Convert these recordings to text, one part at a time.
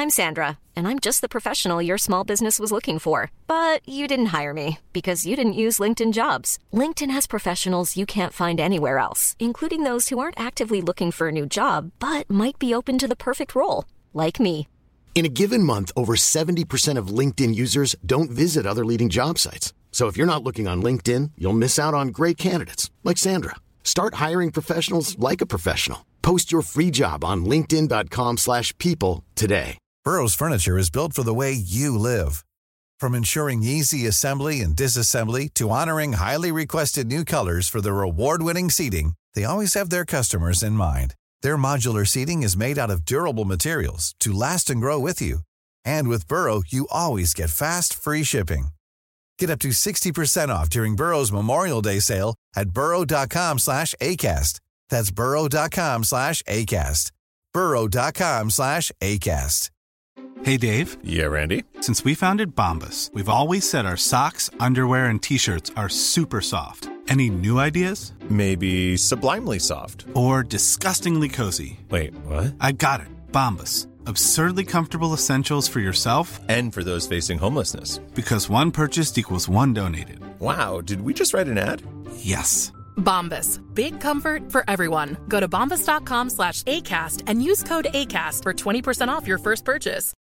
I'm Sandra, and I'm just the professional your small business was looking for. But you didn't hire me because you didn't use LinkedIn Jobs. LinkedIn has professionals you can't find anywhere else, including those who aren't actively looking for a new job, but might be open to the perfect role, like me. In a given month, over 70% of LinkedIn users don't visit other leading job sites. So if you're not looking on LinkedIn, you'll miss out on great candidates like Sandra. Start hiring professionals like a professional. Post your free job on linkedin.com/people today. Burrow's furniture is built for the way you live. From ensuring easy assembly and disassembly to honoring highly requested new colors for their award-winning seating, they always have their customers in mind. Their modular seating is made out of durable materials to last and grow with you. And with Burrow, you always get fast, free shipping. Get up to 60% off during Burrow's Memorial Day sale at burrow.com/ACAST. That's burrow.com/ACAST. burrow.com/ACAST. Hey, Dave. Yeah, Randy. Since we founded Bombas, we've always said our socks, underwear, and T-shirts are super soft. Any new ideas? Maybe sublimely soft. Or disgustingly cozy. Wait, what? I got it. Bombas. Absurdly comfortable essentials for yourself and for those facing homelessness. Because one purchased equals one donated. Wow, did we just write an ad? Yes. Bombas. Big comfort for everyone. Go to bombas.com/ACAST and use code ACAST for 20% off your first purchase.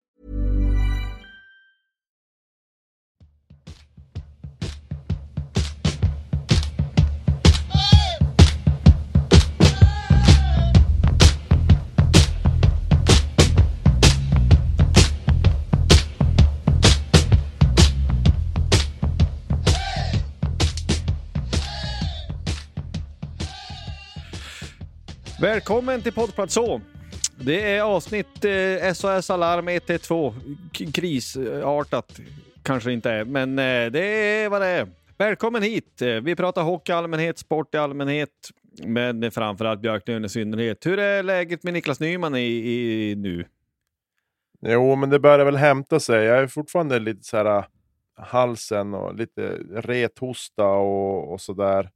Välkommen till Poddplats Så. Det är avsnitt SOS Alarm 112. Krisartat kanske inte är, men det är vad det är. Välkommen hit. Vi pratar hockey i allmänhet, sport i allmänhet, men framförallt Björklund i synnerhet. Hur är läget med Niklas Nyman i nu? Jo, men det börjar väl hämta sig. Jag är fortfarande lite så här halsen och lite rethosta och sådär.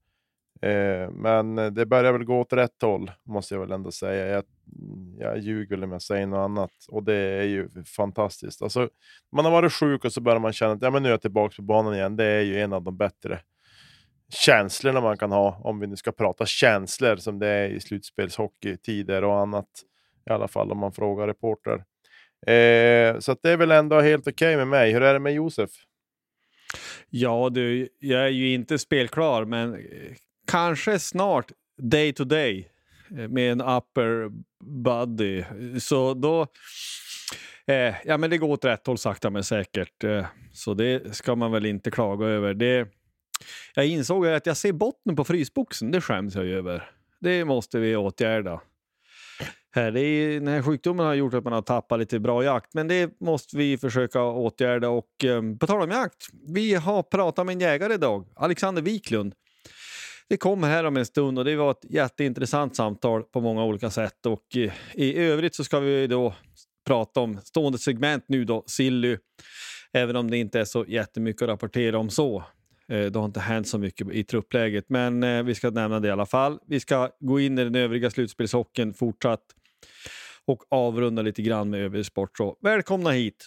Men det börjar väl gå åt rätt håll, måste jag väl ändå säga. Jag ljuger om jag säger något annat. Och det är ju fantastiskt. Alltså, man har varit sjuk och så börjar man känna att nu är jag tillbaka på banan igen. Det är ju en av de bättre känslorna man kan ha. Om vi nu ska prata känslor som det är i slutspelshockeytider och annat. I alla fall om man frågar reporter. Så att det är väl ändå helt okej med mig. Hur är det med Josef? Ja du, jag är ju inte spelklar, men kanske snart day to day med en upper body. Så då ja, men det går åt rätt håll sakta men säkert. Så det ska man väl inte klaga över. Jag insåg att jag ser botten på frysboxen. Det skäms jag över. Det måste vi åtgärda. Den här sjukdomen har gjort att man har tappat lite bra jakt. Men det måste vi försöka åtgärda. Och på tal om jakt. Vi har pratat med en jägare idag. Alexander Wiklund. Det kommer här om en stund och det var ett jätteintressant samtal på många olika sätt. Och i övrigt så ska vi då prata om stående segment nu då, Silly. Även om det inte är så jättemycket att rapportera om så. Det har inte hänt så mycket i truppläget. Men vi ska nämna det i alla fall. Vi ska gå in i den övriga slutspelshockeyn fortsatt. Och avrunda lite grann med övrig sport. Så välkomna hit!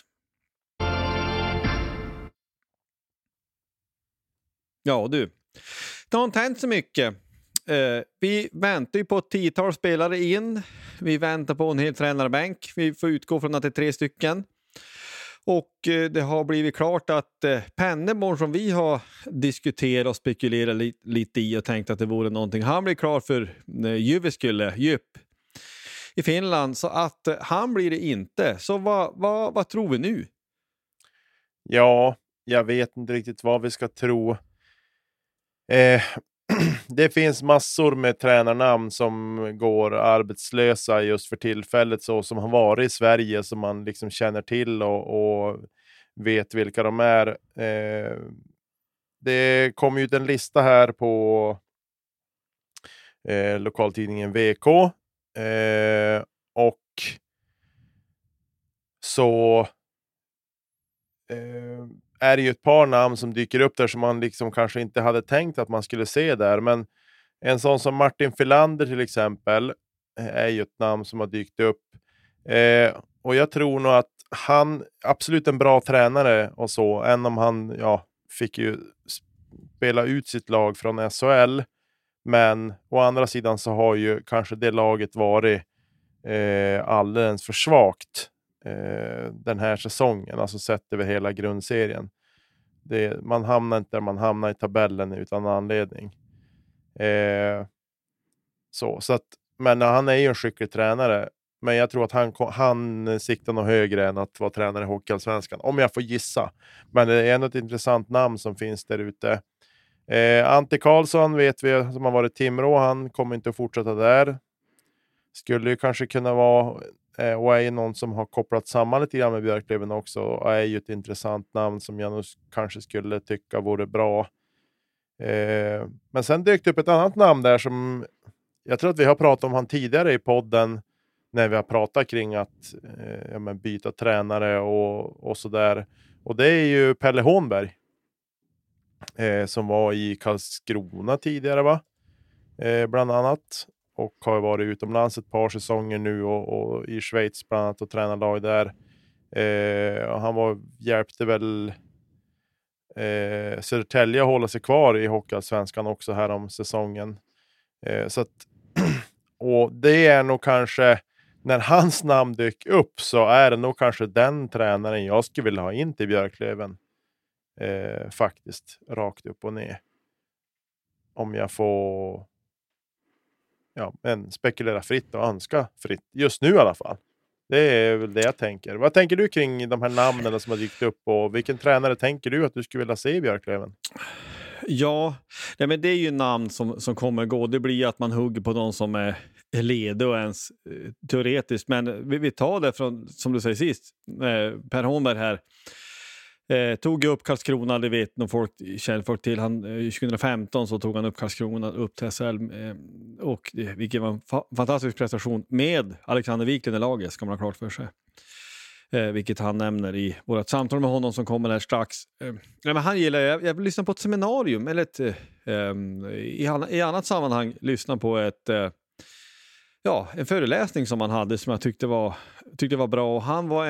Ja du. Det har inte hänt så mycket. Vi väntar ju på ett 10-tal spelare in. Vi väntar på en hel tränarbänk. Vi får utgå från att det är 3 stycken. Och det har blivit klart att Penneborn som vi har diskuterat och spekulerat lite i och tänkt att det vore någonting. Han blir klar för Jyväskylä, Djup i Finland. Så att han blir det inte. Så vad tror vi nu? Ja, jag vet inte riktigt vad vi ska tro. Det finns massor med tränarnamn som går arbetslösa just för tillfället, så som har varit i Sverige, som man liksom känner till och vet vilka de är. Det kom ut en lista här på lokaltidningen VK och så är det ju ett par namn som dyker upp där som man liksom kanske inte hade tänkt att man skulle se där. Men en sån som Martin Filander till exempel är ju ett namn som har dykt upp. Och jag tror nog att han absolut en bra tränare och så. Än om han fick ju spela ut sitt lag från SHL. Men å andra sidan så har ju kanske det laget varit alldeles för svagt den här säsongen. Alltså sett över hela grundserien. Man hamnar inte där man hamnar i tabellen utan anledning. Så att, men han är ju en skicklig tränare. Men jag tror att han siktar nog högre än att vara tränare i Hockeyallsvenskan. Om jag får gissa. Men det är ändå ett intressant namn som finns där ute. Ante Karlsson vet vi som har varit Timrå. Han kommer inte att fortsätta där. Skulle ju kanske kunna vara och är någon som har kopplat samman lite grann med Björklöven också. Och är ju ett intressant namn som jag nog kanske skulle tycka vore bra. Men sen dök det upp ett annat namn där som jag tror att vi har pratat om han tidigare i podden. När vi har pratat kring att byta tränare och sådär. Och det är ju Pelle Hånberg. Som var i Karlskrona tidigare va? Bland annat. Och har varit utomlands ett par säsonger nu och i Schweiz bland annat och tränat lag där. Och han hjälpte väl Södertälje att hålla sig kvar i Hockeyallsvenskan också här om säsongen. Så att, och det är nog kanske när hans namn dök upp så är det nog kanske den tränaren jag skulle vilja ha in till Björklöven. Faktiskt rakt upp och ner. Om jag får spekulera fritt och önska fritt. Just nu i alla fall. Det är väl det jag tänker. Vad tänker du kring de här namnen som har dykt upp och vilken tränare tänker du att du skulle vilja se i Björklöven? Ja, men det är ju namn som kommer gå. Det blir att man hugger på de som är ledig och ens teoretiskt. Men vi tar det från, som du säger sist, Per Hånberg här. Tog upp Karlskrona, det vet nog känner folk till. 2015 så tog han upp Karlskrona upp till SHL och vilket var en fantastisk prestation med Alexander Wiklund i laget, ska man ha klart för sig. Vilket han nämner i vårt samtal med honom som kommer här strax. Men han gillar, jag vill lyssna på ett seminarium eller i annat sammanhang lyssna på en föreläsning som han hade som jag tyckte var bra. Och han var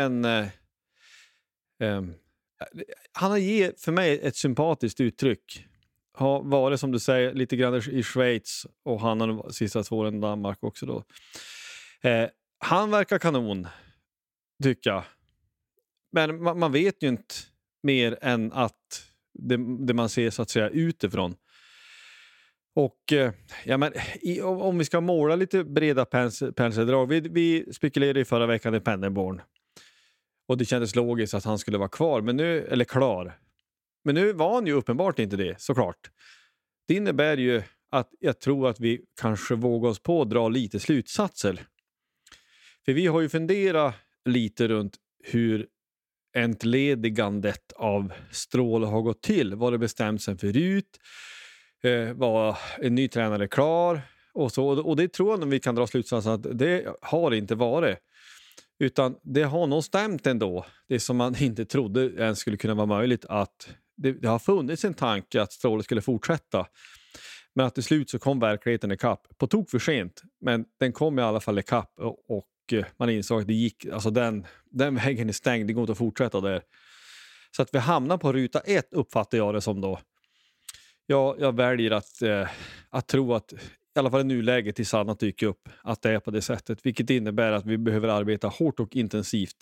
han har gett för mig ett sympatiskt uttryck. Har varit som du säger lite grann i Schweiz och han har de sista 2 åren i Danmark också då. Han verkar kanon tycker jag. Men man vet ju inte mer än att det man ser så att säga utifrån. Och om vi ska måla lite breda penseldrag. Vi spekulerade i förra veckan i Pennerborn. Och det kändes logiskt att han skulle vara kvar. Klar. Men nu var han ju uppenbart inte det, såklart. Det innebär ju att jag tror att vi kanske vågar oss på att dra lite slutsatser. För vi har ju funderat lite runt hur entledigandet av Stråle har gått till. Var det bestämt sen förut? Var en ny tränare klar? Och det tror jag att vi kan dra slutsatsen att det har inte varit. Utan det har nog stämt ändå. Det som man inte trodde ens skulle kunna vara möjligt. Att det har funnits en tanke att Stråle skulle fortsätta. Men att till slut så kom verkligheten i kapp. På tok för sent. Men den kom i alla fall i kapp. Och man insåg att det gick. Alltså den vägen är stängd. Det går inte att fortsätta där. Så att vi hamnar på ruta 1 uppfattar jag det som då. Jag väljer att tro att i alla fall i nuläget tills annat dyker upp att det är på det sättet. Vilket innebär att vi behöver arbeta hårt och intensivt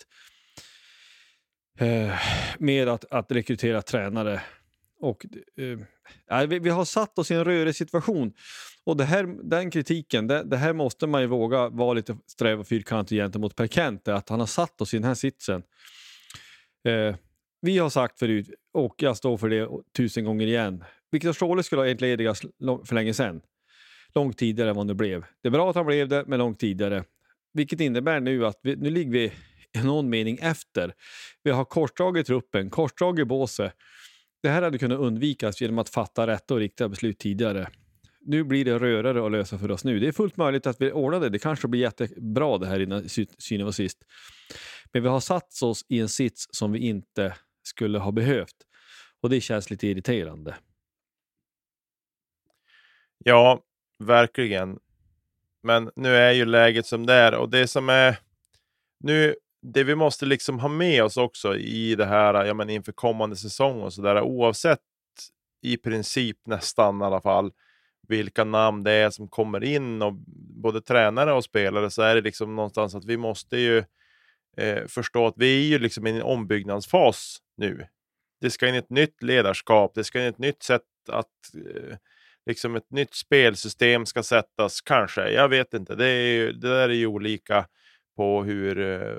med att rekrytera tränare. Och vi har satt oss i en rörig situation. Och den kritiken, det här måste man ju våga vara lite sträv och fyrkantig gentemot Per Kent. Att han har satt oss i den här sitsen. Vi har sagt förut, och jag står för det 1000 gånger igen. Viktor Stråle skulle ha entledigas för länge sedan. Långt tidigare än vad det blev. Det är bra att han blev det, men långt tidigare. Vilket innebär nu att nu ligger vi i någon mening efter. Vi har korsdrag i truppen, korsdrag i båset. Det här hade kunnat undvikas genom att fatta rätt och riktiga beslut tidigare. Nu blir det rörare att lösa för oss nu. Det är fullt möjligt att vi ordnar det. Det kanske blir jättebra det här innan synen var sist. Men vi har satt oss i en sits som vi inte skulle ha behövt. Och det känns lite irriterande. Ja, verkligen. Men nu är ju läget som det är. Och det som är... Nu, det vi måste liksom ha med oss också i det här, inför kommande säsong och sådär, oavsett i princip nästan i alla fall vilka namn det är som kommer in, och både tränare och spelare, så är det liksom någonstans att vi måste ju förstå att vi är ju liksom i en ombyggnadsfas nu. Det ska in ett nytt ledarskap, det ska in ett nytt sätt att liksom ett nytt spelsystem ska sättas, kanske, jag vet inte, det där är ju olika på hur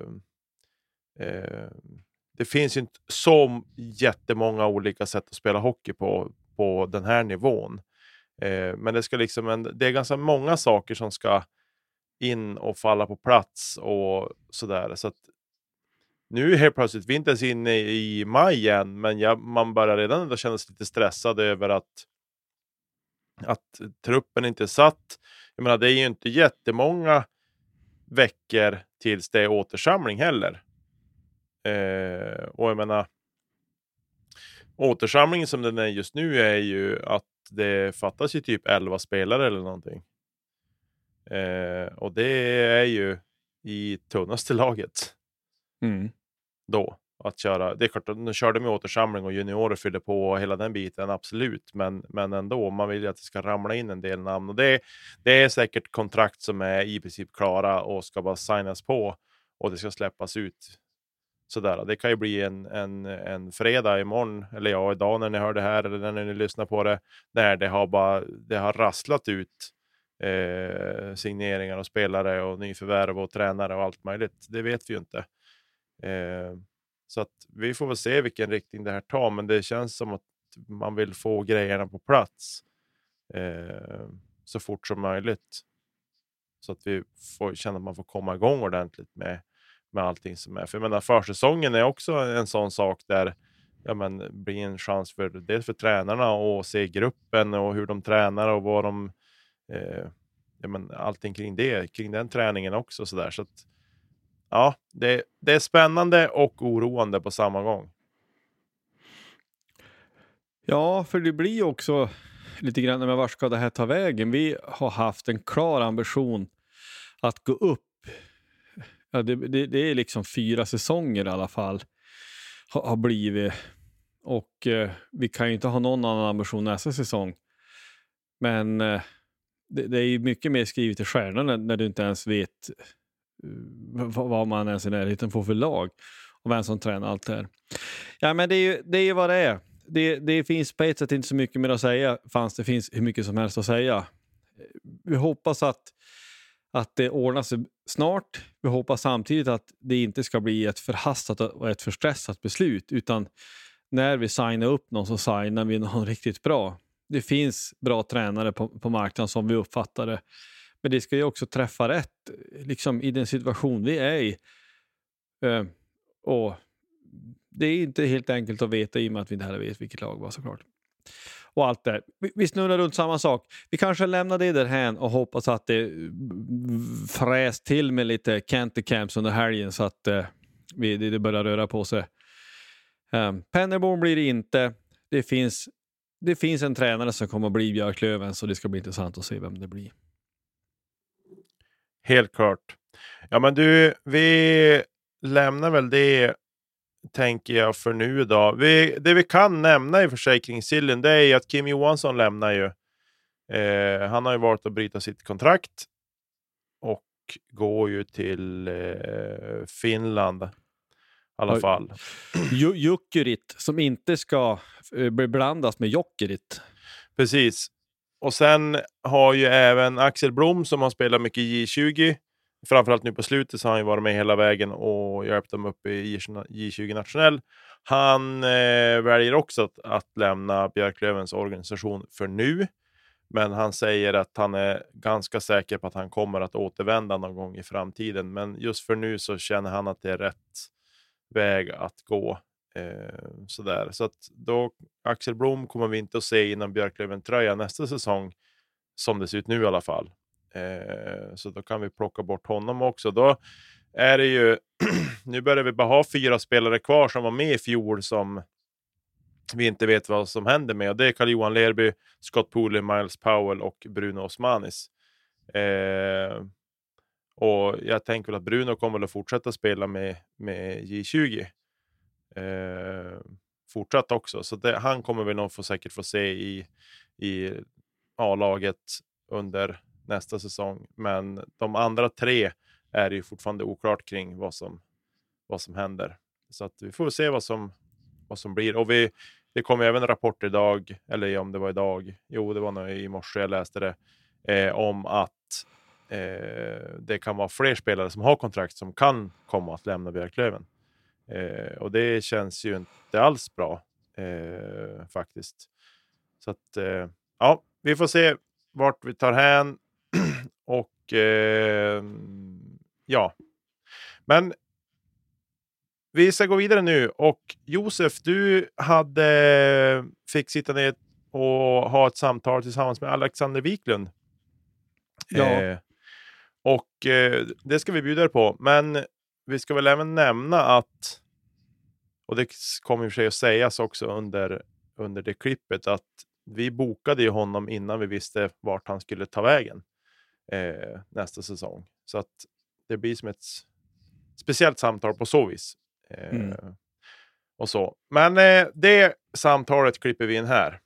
det finns ju inte så jättemånga olika sätt att spela hockey på den här nivån. Men det ska liksom det är ganska många saker som ska in och falla på plats och sådär. Så att nu helt plötsligt, vi är inte ens inne i maj än, men man börjar redan då känna sig lite stressad över att truppen inte är satt. Jag menar, det är ju inte jättemånga veckor tills det är återsamling heller. Och jag menar, återsamlingen som den är just nu är ju att det fattas ju typ 11 spelare eller någonting. Och det är ju i tunnaste laget. Då att köra, det är klart, nu körde med återsamling och juniorer fyllde på hela den biten, absolut, men ändå, man vill ju att det ska ramla in en del namn, och det är säkert kontrakt som är i princip klara och ska bara signas på och det ska släppas ut sådär. Det kan ju bli en fredag imorgon, eller idag när ni hör det här, eller när ni lyssnar på det, när det har rasslat ut signeringar och spelare och nyförvärv och tränare och allt möjligt. Det vet vi ju inte. Så att vi får väl se vilken riktning det här tar, men det känns som att man vill få grejerna på plats så fort som möjligt, så att vi får känna att man får komma igång ordentligt med allting som är. För jag menar, försäsongen är också en sån sak där blir en chans för tränarna att se gruppen och hur de tränar och vad de allting kring den träningen också, så där. Så att ja, det är spännande och oroande på samma gång. Ja, för det blir också lite grann med vart ska det här ta vägen. Vi har haft en klar ambition att gå upp. Ja, det är liksom 4 säsonger i alla fall har blivit. Och vi kan ju inte ha någon annan ambition nästa säsong. Men det är ju mycket mer skrivet i stjärnorna när du inte ens vet vad man ens i närheten får för lag och vem som tränar allt det här. Ja, men det är ju vad det är. Det finns på ett sätt inte så mycket mer att säga, det finns hur mycket som helst att säga. Vi hoppas att det ordnar sig snart. Vi hoppas samtidigt att det inte ska bli ett förhastat och ett förstressat beslut, utan när vi signar upp någon så signar vi någon riktigt bra. Det finns bra tränare på marknaden som vi uppfattar det. Men det ska ju också träffa rätt liksom i den situation vi är i. Och det är inte helt enkelt att veta i och med att vi inte heller vet vilket lag var, såklart. Och allt det. Vi snurrar runt samma sak. Vi kanske lämnar det därhän och hoppas att det fräs till med lite Canter Camps under helgen så att det börjar röra på sig. Pennerborn blir det inte. Det finns en tränare som kommer att bli Björklöven, så det ska bli intressant att se vem det blir. Helt klart. Ja, men du, vi lämnar väl det, tänker jag, för nu då. Det vi kan nämna i försäkringssillen, det är att Kim Johansson lämnar ju. Han har ju varit att bryta sitt kontrakt och går ju till Finland i alla fall. Jokerit, som inte ska blandas med Jokerit. Precis. Och sen har ju även Axel Blom, som har spelat mycket i J20. Framförallt nu på slutet så har han ju varit med hela vägen och hjälpt dem upp i J20 nationell. Han väljer också att lämna Björklövens organisation för nu. Men han säger att han är ganska säker på att han kommer att återvända någon gång i framtiden. Men just för nu så känner han att det är rätt väg att gå. Sådär. Så att då Axel Blom kommer vi inte att se innan Björklöven-tröja nästa säsong, som det ser ut nu i alla fall. Så då kan vi plocka bort honom också. Då är det ju nu börjar vi bara ha 4 spelare kvar som var med i fjol som vi inte vet vad som händer med. Och det är Carl-Johan Lerby, Scott Pooley, Miles Powell och Bruno Osmanis. Och jag tänker väl att Bruno kommer att fortsätta spela med J20 fortsatt också. Så han kommer vi nog säkert få se i A-laget under nästa säsong. Men de andra 3 är ju fortfarande oklart kring vad som händer. Så att vi får se vad som blir. Och det kom även en rapport idag, eller om det var idag, jo det var nog i morse jag läste det, om att det kan vara fler spelare som har kontrakt som kan komma att lämna Björklöven. Och det känns ju inte alls bra faktiskt. Så att ja, vi får se vart vi tar hän. Och ja, men vi ska gå vidare nu. Och Josef, du fick sitta ner och ha ett samtal tillsammans med Alexander Wiklund. Ja. Och det ska vi bjuda er på. Men vi ska väl även nämna att, och det kommer ju för sig att sägas också under det klippet, att vi bokade ju honom innan vi visste vart han skulle ta vägen nästa säsong. Så att det blir som ett speciellt samtal på så vis. Och så. Men det samtalet klipper vi in här.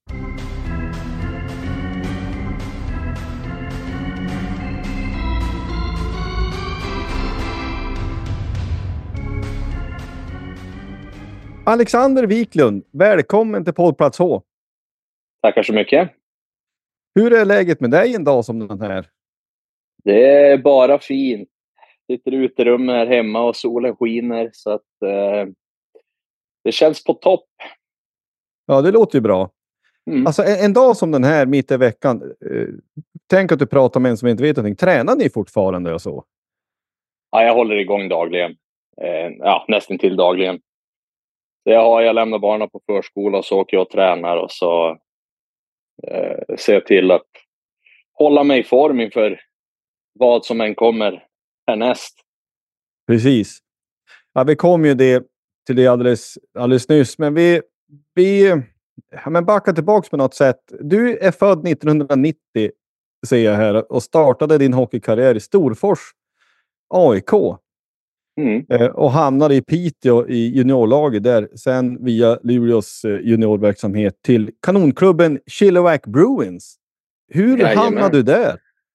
Alexander Wiklund, välkommen till Poddplats H. Tackar så mycket. Hur är läget med dig en dag som den här? Det är bara fint. Sitter i uterum här hemma och solen skiner, så att det känns på topp. Ja, det låter ju bra. Alltså en dag som den här mitt i veckan, tänk att du pratar med en som inte vet någonting. Tränar ni fortfarande och så? Ja, jag håller igång dagligen. Nästan till dagligen. Jag lämnar barnen på förskola och så åker jag och tränar och så ser till att hålla mig i form inför vad som än kommer härnäst. Precis. Ja, vi kom ju till det alldeles nyss, men vi backar tillbaka på något sätt. Du är född 1990, ser jag här, och startade din hockeykarriär i Storfors AIK. Och hamnade i Piteå i juniorlaget där, sen via Luleås juniorverksamhet till kanonklubben Chilliwack Bruins. Hur hamnade du där?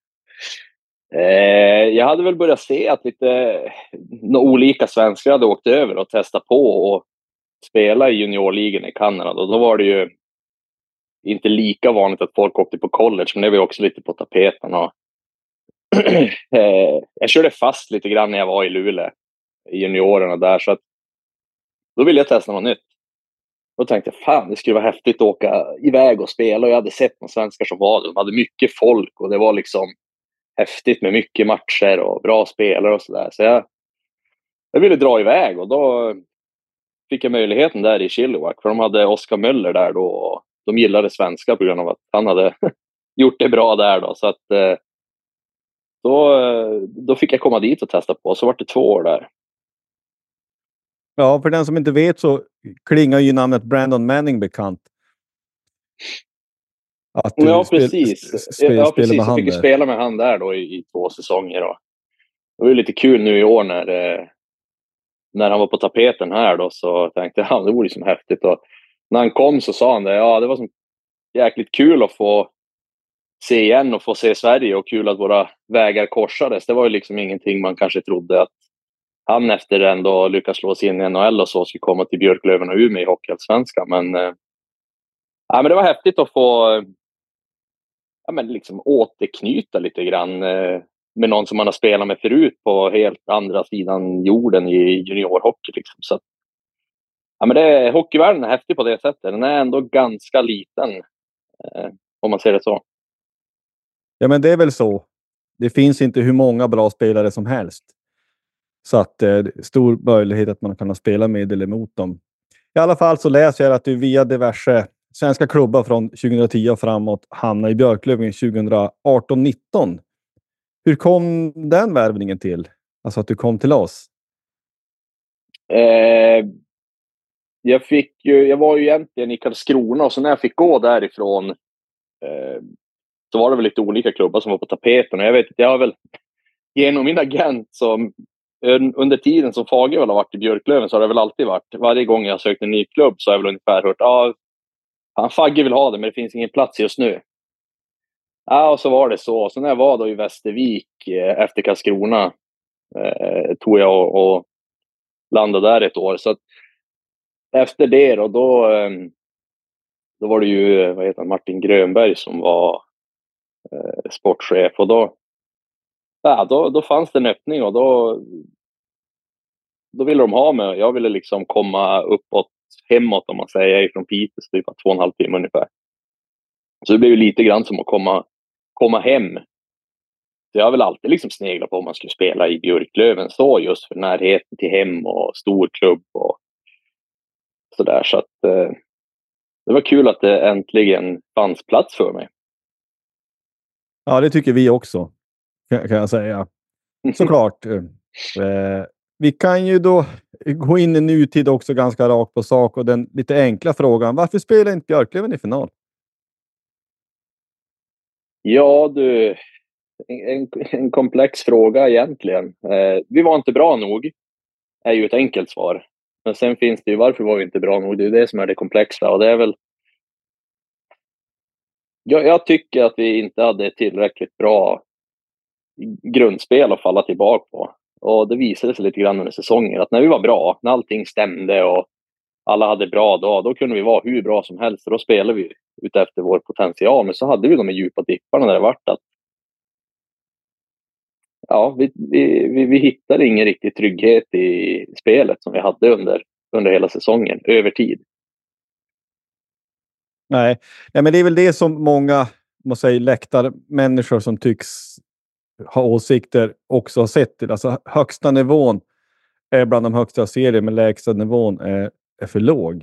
Jag hade väl börjat se att olika svenskar hade åkt över och testat på och spela i juniorligan i Kanada. Och då var det ju inte lika vanligt att folk åkte på college, men det var också lite på tapeten. Och jag körde fast lite grann när jag var i Luleå i juniorerna där, så att då ville jag testa något nytt. Då tänkte jag, fan, det skulle vara häftigt att åka iväg och spela, och jag hade sett några svenskar som var, de hade mycket folk och det var liksom häftigt med mycket matcher och bra spelare och sådär. Så jag ville dra iväg, och då fick jag möjligheten där i Chilliwack, för de hade Oskar Möller där då, och de gillade svenska på grund av att han hade gjort det bra där då. Så att då fick jag komma dit och testa på, så var det 2 år där. Ja, för den som inte vet så klingar ju namnet Brandon Manning bekant. Precis. Jag fick ju spela med han där då i 2 säsonger. Då. Det var ju lite kul nu i år när han var på tapeten här då, så tänkte jag, det vore liksom häftigt. Och när han kom så sa han det var som jäkligt kul att få se igen och få se Sverige, och kul att våra vägar korsades. Det var ju liksom ingenting man kanske trodde att han efter ändå lyckas slå sig in i NHL och så skulle komma till Björklöven och Umeå i Hockeyallsvenskan. Men det var häftigt att få liksom återknyta lite grann med någon som man har spelat med förut på helt andra sidan jorden i juniorhockey liksom. Så hockeyvärlden är häftig på det sättet. Den är ändå ganska liten om man ser det så. Ja, men det är väl så. Det finns inte hur många bra spelare som helst. Så att stor möjlighet att man kan spela med eller emot dem. I alla fall så läser jag att du via diverse svenska klubbar från 2010 och framåt hamnade i Björklöven 2018-19. Hur kom den värvningen till? Alltså att du kom till oss? Jag var ju egentligen i Karlskrona, och så när jag fick gå därifrån så var det väl lite olika klubbar som var på tapeten. Och jag vet inte, genom min agent som under tiden som Fagervall har varit i Björklöven så har det väl alltid varit. Varje gång jag har sökt en ny klubb så har jag väl ungefär hört Fagge vill ha det men det finns ingen plats just nu. Ja, och så var det så. Så när jag var då i Västervik efter Karlskrona tog jag och landade där ett år. Så att efter det då var det ju Martin Grönberg som var sportchef. Och då fanns det en öppning och då ville de ha mig. Jag ville liksom komma uppåt, hemåt om man säger. Jag är från Piteå, så typ 2,5 timmar ungefär. Så det blev ju lite grann som att komma hem. Så jag har väl alltid liksom sneglat på om man skulle spela i Björklöven så just för närheten till hem och stor klubb och sådär. Så att det var kul att det äntligen fanns plats för mig. Ja, det tycker vi också, kan jag säga. Såklart. Vi kan ju då gå in i nutid också ganska rakt på sak och den lite enkla frågan. Varför spelar inte Björklöven i final? Ja, du... En komplex fråga egentligen. Vi var inte bra nog. Är ju ett enkelt svar. Men sen finns det ju varför var vi inte bra nog. Det är det som är det komplexa. Och det är väl... Jag tycker att vi inte hade tillräckligt bra grundspel att falla tillbaka på. Och det visade sig lite grann under säsongen. Att när vi var bra, när allting stämde och alla hade bra då kunde vi vara hur bra som helst. Och då spelade vi ut efter vår potential. Men så hade vi de djupa dipparna där det vart att ja, vi hittade ingen riktig trygghet i spelet som vi hade under hela säsongen, över tid. Nej, men det är väl det som många, måste säga, läktarmänniskor som tycks ha åsikter också har sett till. Alltså högsta nivån är bland de högsta serien, men lägsta nivån är för låg.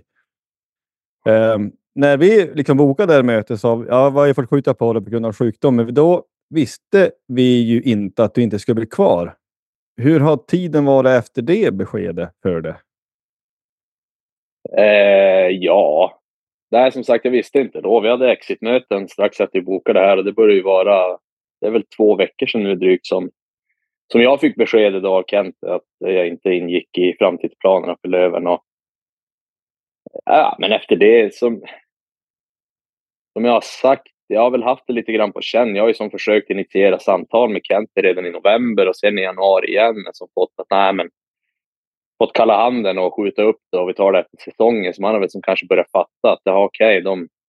När vi liksom bokade det här mötet så var jag fått skjuta på det på grund av sjukdom, men då visste vi ju inte att du inte skulle bli kvar. Hur har tiden varit efter det beskedet för det? Ja, det är som sagt jag visste inte då. Vi hade exitmöten strax efter vi bokade det här och det började ju vara, det är väl 2 veckor sedan nu drygt som jag fick beskedet av Kent att jag inte ingick i framtidsplanerna för Löven. Och, ja, men efter det som jag har sagt, jag har väl haft det lite grann på känn. Jag har ju som försökt initiera samtal med Kent redan i november och sen i januari igen. Som fått kalla handen och skjuta upp det och vi tar det efter säsongen. Så man har väl som kanske börjat fatta att det har okej,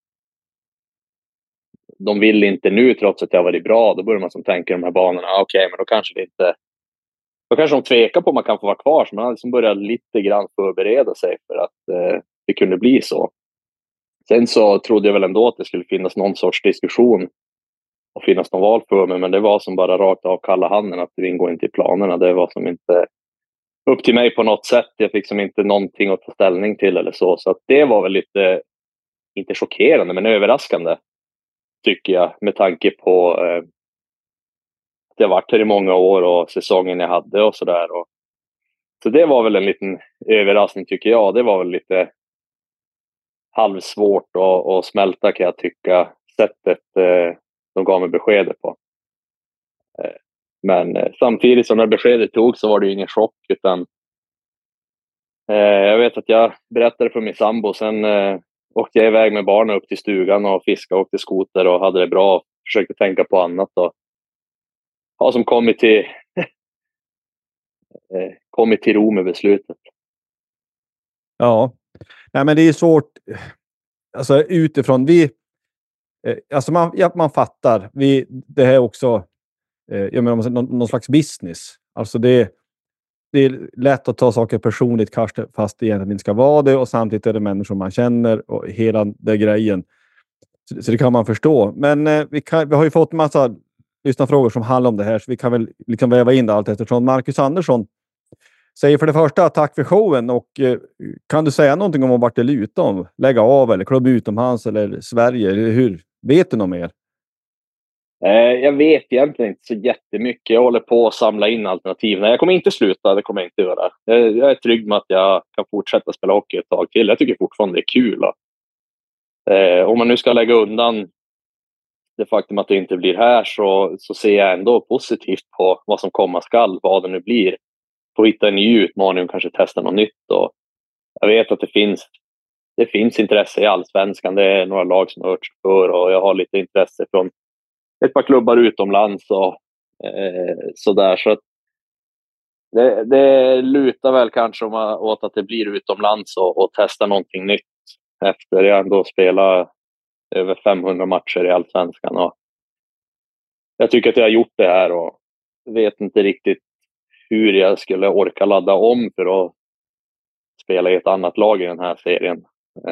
de vill inte nu trots att det har varit bra. Då börjar man som tänka de här banorna. Okej, men då kanske det inte... Då kanske de tvekar på om man kan få vara kvar. Så man har liksom börjat lite grann förbereda sig för att det kunde bli så. Sen så trodde jag väl ändå att det skulle finnas någon sorts diskussion och finnas någon val för mig. Men det var som bara rakt av kalla handen att det ingår inte i planerna. Det var som inte upp till mig på något sätt. Jag fick som inte någonting att ta ställning till eller så. Så att det var väl lite, inte chockerande men överraskande tycker jag. Med tanke på att jag varit här i många år och säsongen jag hade och sådär. Så det var väl en liten överraskning tycker jag. Det var väl lite halvsvårt att smälta kan jag tycka. Sättet de gav mig beskedet på. Men samtidigt som när beskedet tog så var det ju ingen chock utan jag vet att jag berättade för min sambo sen åkte jag iväg med barnen upp till stugan och fiskade och åkte skoter och hade det bra och försökte tänka på annat och har som kommit till ro med beslutet. Ja, nej, men det är svårt alltså utifrån alltså man fattar det här också jag menar någon slags business. Alltså det är lätt att ta saker personligt fast det egentligen inte ska vara det och samtidigt är det människor man känner och hela den grejen. Så det kan man förstå. Men vi har ju fått en massa lyssnarfrågor som handlar om det här så vi kan väl liksom väva in allt eftersom. Marcus Andersson säger för det första tack för showen och kan du säga någonting om vart det lutar om? Lägga av eller klubba utomlands eller Sverige? Eller hur? Vet du något mer? Jag vet egentligen inte så jättemycket. Jag håller på att samla in alternativ. Nej, jag kommer inte sluta, det kommer jag inte göra. Jag är trygg med att jag kan fortsätta spela hockey ett tag till. Jag tycker fortfarande det är kul. Om man nu ska lägga undan det faktum att det inte blir här så ser jag ändå positivt på vad som komma skall, vad det nu blir. Få hitta en ny utmaning och kanske testa något nytt. Och jag vet att det finns intresse i Allsvenskan. Det är några lag som har hört sig för och jag har lite intresse från ett par klubbar utomlands och sådär. Så att det lutar väl kanske åt att det blir utomlands och testa någonting nytt efter jag ändå spelat över 500 matcher i Allsvenskan. Och jag tycker att jag har gjort det här och vet inte riktigt hur jag skulle orka ladda om för att spela i ett annat lag i den här serien.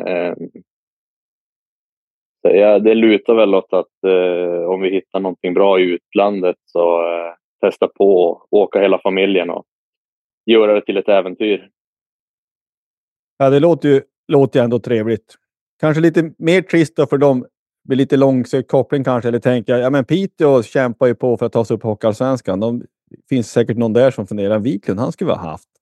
Så det lutar väl åt att om vi hittar någonting bra i utlandet så testa på och åka hela familjen och göra det till ett äventyr. Ja, det låter ju ändå trevligt. Kanske lite mer trist då för dem med lite långsökt koppling kanske, eller tänka, ja men Piteå kämpar ju på för att ta sig upp Hockeyallsvenskan. Det finns säkert någon där som funderar, Wiklund, han skulle vi ha haft.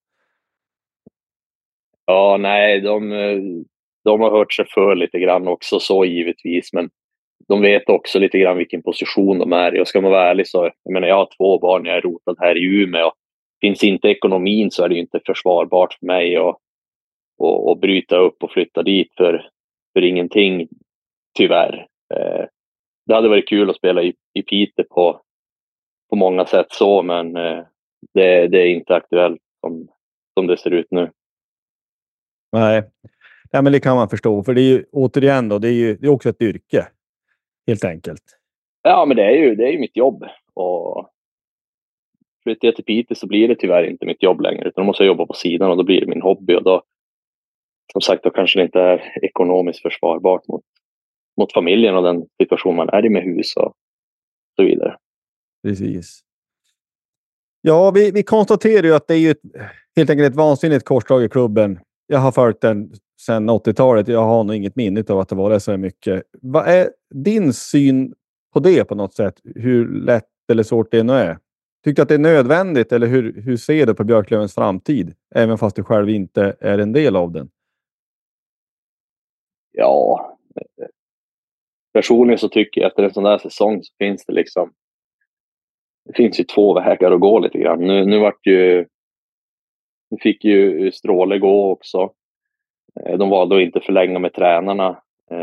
Ja, nej, de har hört sig för lite grann också så givetvis, men de vet också lite grann vilken position de är i. Och ska man vara ärlig så, jag menar, jag har 2 barn, jag är rotad här i Umeå och finns inte ekonomin så är det ju inte försvarbart för mig att bryta upp och flytta dit för ingenting, tyvärr. Det hade varit kul att spela i Piteå på många sätt så, men det är inte aktuellt som det ser ut nu. Nej, men det kan man förstå, för det är ju återigen då, det är också ett yrke helt enkelt. Ja, men det är ju mitt jobb, och flyttar jag till Piteå så blir det tyvärr inte mitt jobb längre, utan då måste jag jobba på sidan och då blir det min hobby, och då, som sagt, då kanske det inte är ekonomiskt försvarbart mot familjen och den situation man är i med hus och så vidare. Precis. Ja, vi konstaterar ju att det är ju helt enkelt ett vansinnigt korsdrag i klubben. Jag har följt den sedan 80-talet. Jag har nog inget minne av att det var så mycket. Vad är din syn på det på något sätt? Hur lätt eller svårt det nu är? Tycker du att det är nödvändigt, eller hur ser du på Björklövens framtid? Även fast du själv inte är en del av den. Ja, personligen så tycker jag efter en sån där säsong så finns det finns ju 2 vägar att gå lite grann. Nu fick ju Stråle gå också. De valde att inte förlänga med tränarna.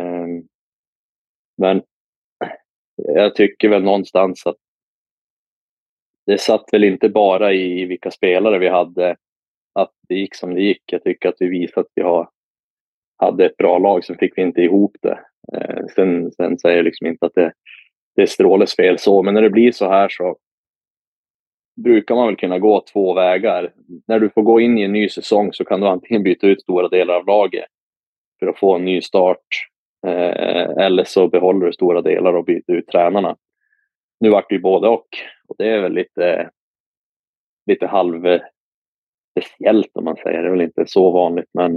Men jag tycker väl någonstans att det satt väl inte bara i vilka spelare vi hade att det gick som det gick. Jag tycker att vi visade att vi hade ett bra lag, så fick vi inte ihop det. Sen säger jag liksom inte att det är Stråles fel så, men när det blir så här så brukar man väl kunna gå 2 vägar. När du får gå in i en ny säsong så kan du antingen byta ut stora delar av laget för att få en ny start, eller så behåller du stora delar och byter ut tränarna. Nu vart det ju både och det är väl lite halv speciellt om man säger. Det är väl inte så vanligt, men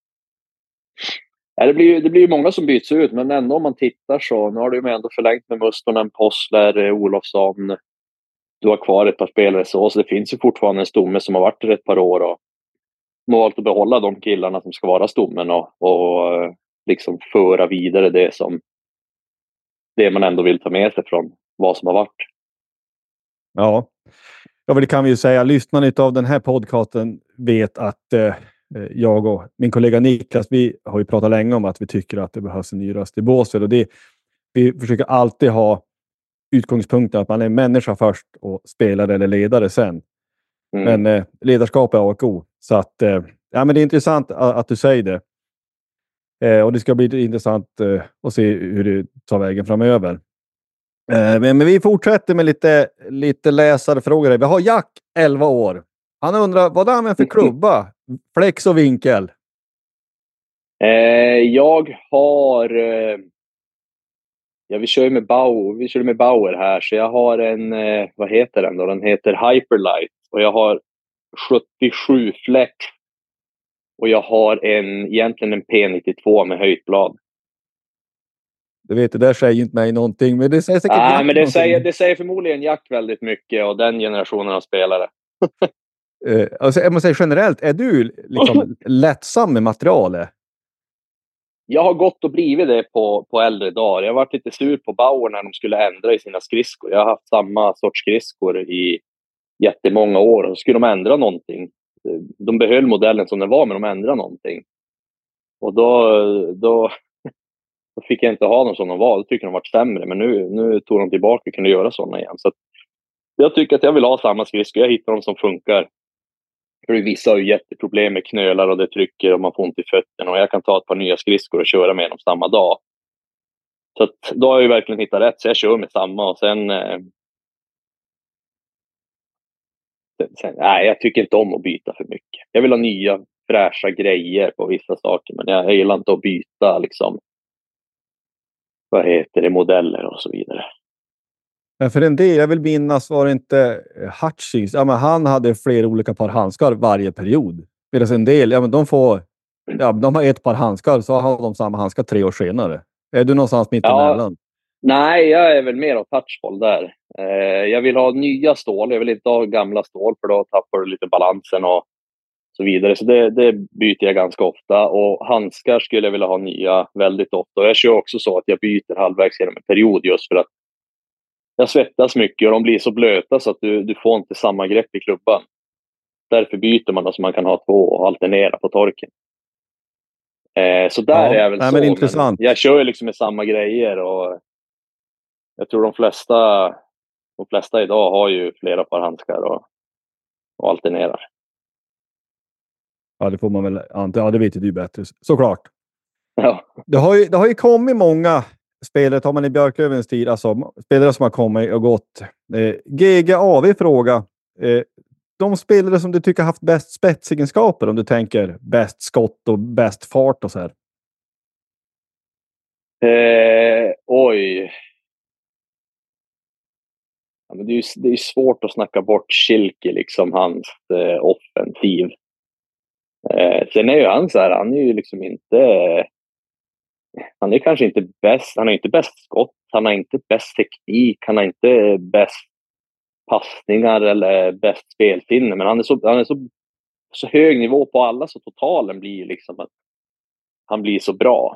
det blir ju många som byts ut, men ändå om man tittar så nu har du ju ändå förlängt med Mustonen, Possler, Olofsson. Du har kvar ett par spelare så det finns ju fortfarande en stomme som har varit ett par år och man har valt att behålla de killarna som ska vara stommen och liksom föra vidare det man ändå vill ta med sig från vad som har varit. Ja, det kan vi ju säga. Lyssnarna av den här podcasten vet att jag och min kollega Niklas, vi har ju pratat länge om att vi tycker att det behövs en ny röst i båset, och vi försöker alltid ha utgångspunkten att man är människa först och spelare eller ledare sen. Men ledarskap är A och O. Så att, men det är intressant att du säger det. Och det ska bli intressant att se hur det tar vägen framöver. Men vi fortsätter med lite läsarfrågor. Vi har Jack, 11 år. Han undrar, vad är han för klubba? Flex och vinkel? Jag har... vi kör med Bauer här, så jag har en... vad heter den då? Den heter Hyperlight. Och jag har 77 flex. Och jag har egentligen en P92 med höjt blad. Du vet, det där säger ju inte mig någonting, men det säger säkert Jack men det säger förmodligen Jack väldigt mycket, och den generationen av spelare. Alltså, jag måste säga generellt, är du liksom lättsam med materialet? jag har gått och blivit det på äldre dagar. Jag har varit lite sur på Bauer när de skulle ändra i sina skridskor. Jag har haft samma sorts skridskor i jättemånga år. Och skulle de ändra någonting. De behöll modellen som den var, men de ändrade någonting. Och då fick jag inte ha dem som de var. Då tycker de varit sämre. Men nu tog de tillbaka och kunde göra sådana igen. Så jag tycker att jag vill ha samma skridskor. Jag hittar dem som funkar. För vissa har ju jätteproblem med knölar och det trycker och man får ont i fötterna. Och jag kan ta ett par nya skridskor och köra med dem samma dag. Så att, då har jag ju verkligen hittat rätt. Så jag kör med samma och sen nej, jag tycker inte om att byta för mycket. Jag vill ha nya fräscha grejer på vissa saker. Men jag gillar inte att byta liksom. Vad heter det? Modeller och så vidare. För en del, jag vill minnas, var det inte Hutchings. Ja, men han hade flera olika par handskar varje period. Medan en del, ja men de har ett par handskar så har de samma handskar 3 år senare. Är du någonstans mitt emellan? Nej, jag är väl mer av touchball där. Jag vill ha nya stål. Jag vill inte ha gamla stål för då tappar du lite balansen och så vidare. Så det byter jag ganska ofta. Och handskar skulle jag vilja ha nya väldigt ofta. Och jag kör också så att jag byter halvvägs genom en period just för att jag svettas mycket och de blir så blöta så att du får inte samma grepp i klubban. Därför byter man då så man kan ha 2 och alternera på torken. Så där är jag väl så. Men intressant. Jag kör ju liksom med samma grejer och jag tror de flesta idag har ju flera par handskar och alternerar. Ja, det får man väl anta. Ja, det vet ju du bättre. Såklart. Ja. Det har ju kommit många spelare, tar man i Björklövens tid, alltså spelare som har kommit och gått. GGAV fråga. De spelare som du tycker haft bäst spetsegenskaper, om du tänker bäst skott och bäst fart och så här. Oj. Ja, men det är svårt att snacka bort Schilke, liksom hans offensiv. Sen är ju han så här, han är ju liksom inte... Han är kanske inte bäst, han är inte bäst skott, han har inte bäst teknik, han har inte bäst passningar eller bäst spelsinne, men han är så hög nivå på alla så totalen blir liksom att han blir så bra.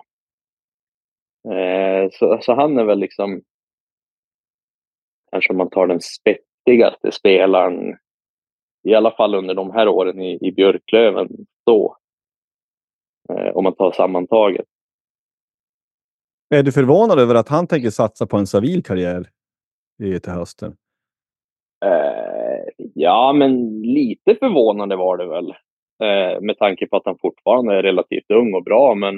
Så han är väl liksom kanske om man tar den spettigaste spelaren i alla fall under de här åren i Björklöven då. Om man tar sammantaget. Är du förvånad över att han tänker satsa på en civil karriär till hösten? Ja, men lite förvånande var det väl. Med tanke på att han fortfarande är relativt ung och bra. Men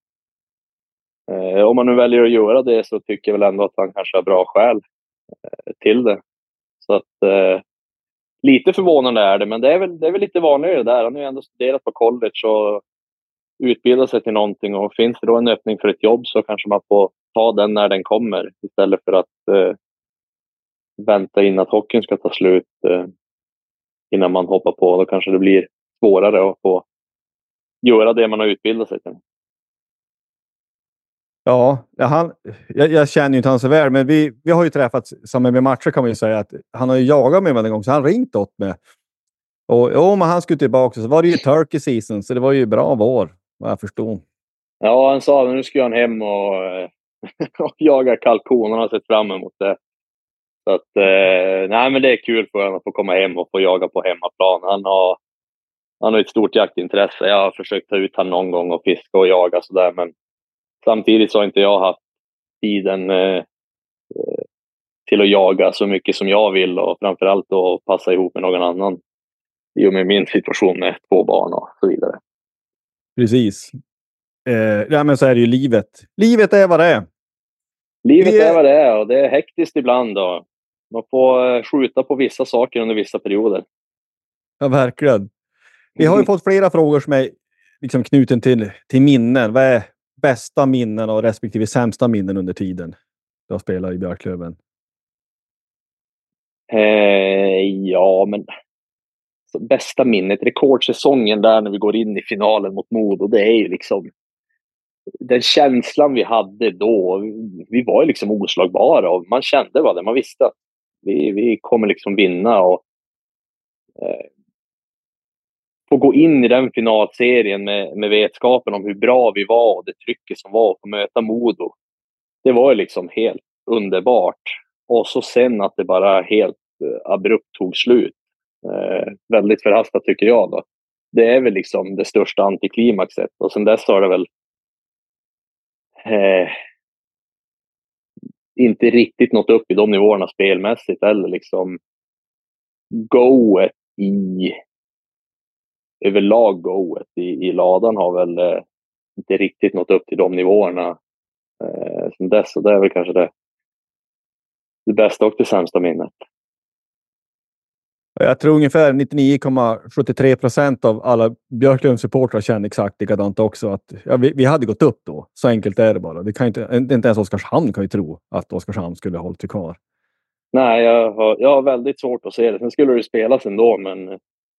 om man nu väljer att göra det så tycker jag väl ändå att han kanske har bra skäl till det. Så att lite förvånande är det. Men det är väl lite vanligare där. Han har ju ändå studerat på college och utbilda sig till någonting, och finns det då en öppning för ett jobb så kanske man får ta den när den kommer istället för att vänta in att hockeyn ska ta slut innan man hoppar på. Då kanske det blir svårare att få göra det man har utbildat sig till. Ja, jag känner ju inte han så väl, men vi har ju träffats samma med matcher kan man ju säga, att han har ju jagat med mig en gång, så han ringt åt mig. Och men han skulle tillbaka, så var det ju turkey season, så det var ju bra vår, vad jag förstod. Ja, han sa att nu ska han hem och jaga kalkon. Han har sett fram emot det. Så att, nej men det är kul för honom att få komma hem och få jaga på hemmaplan. Han har ett stort jaktintresse. Jag har försökt ta ut honom någon gång och fiska och jaga sådär, men samtidigt så har inte jag haft tiden till att jaga så mycket som jag vill, och framförallt att passa ihop med någon annan i och med min situation med 2 barn och så vidare. Precis. Ja, men så är det ju livet. Livet är vad det är. Livet är vad det är, och det är hektiskt ibland då. Man får skjuta på vissa saker under vissa perioder. Ja, verkligen. Vi har ju fått flera frågor som är liksom knuten till minnen. Vad är bästa minnen och respektive sämsta minnen under tiden du har spelat i Björklöven? Ja, men bästa minnet, rekordsäsongen där när vi går in i finalen mot Modo, det är ju liksom den känslan vi hade då. Vi var ju liksom oslagbara och man kände vad det, man visste att vi kommer liksom vinna, och få gå in i den finalserien med vetskapen om hur bra vi var och det trycket som var på möta Modo. Det var ju liksom helt underbart. Och så sen att det bara helt abrupt tog slut. Väldigt förhastat tycker jag då. Det är väl liksom det största antiklimaxet. Och sen dess har det väl inte riktigt nått upp i de nivåerna spelmässigt. Eller liksom goet överlag goet i ladan har väl inte riktigt nått upp till de nivåerna sen dess. Och det är väl kanske det bästa och det sämsta minnet. Jag tror ungefär 99,73% av alla Björklund-supportrar känner exakt likadant också. Att, vi hade gått upp då. Så enkelt är det bara. Det kan inte ens Oskarshamn kan ju tro att Oskarshamn skulle ha hållit sig kvar. Nej, jag har väldigt svårt att se det. Sen skulle det spelas ändå, men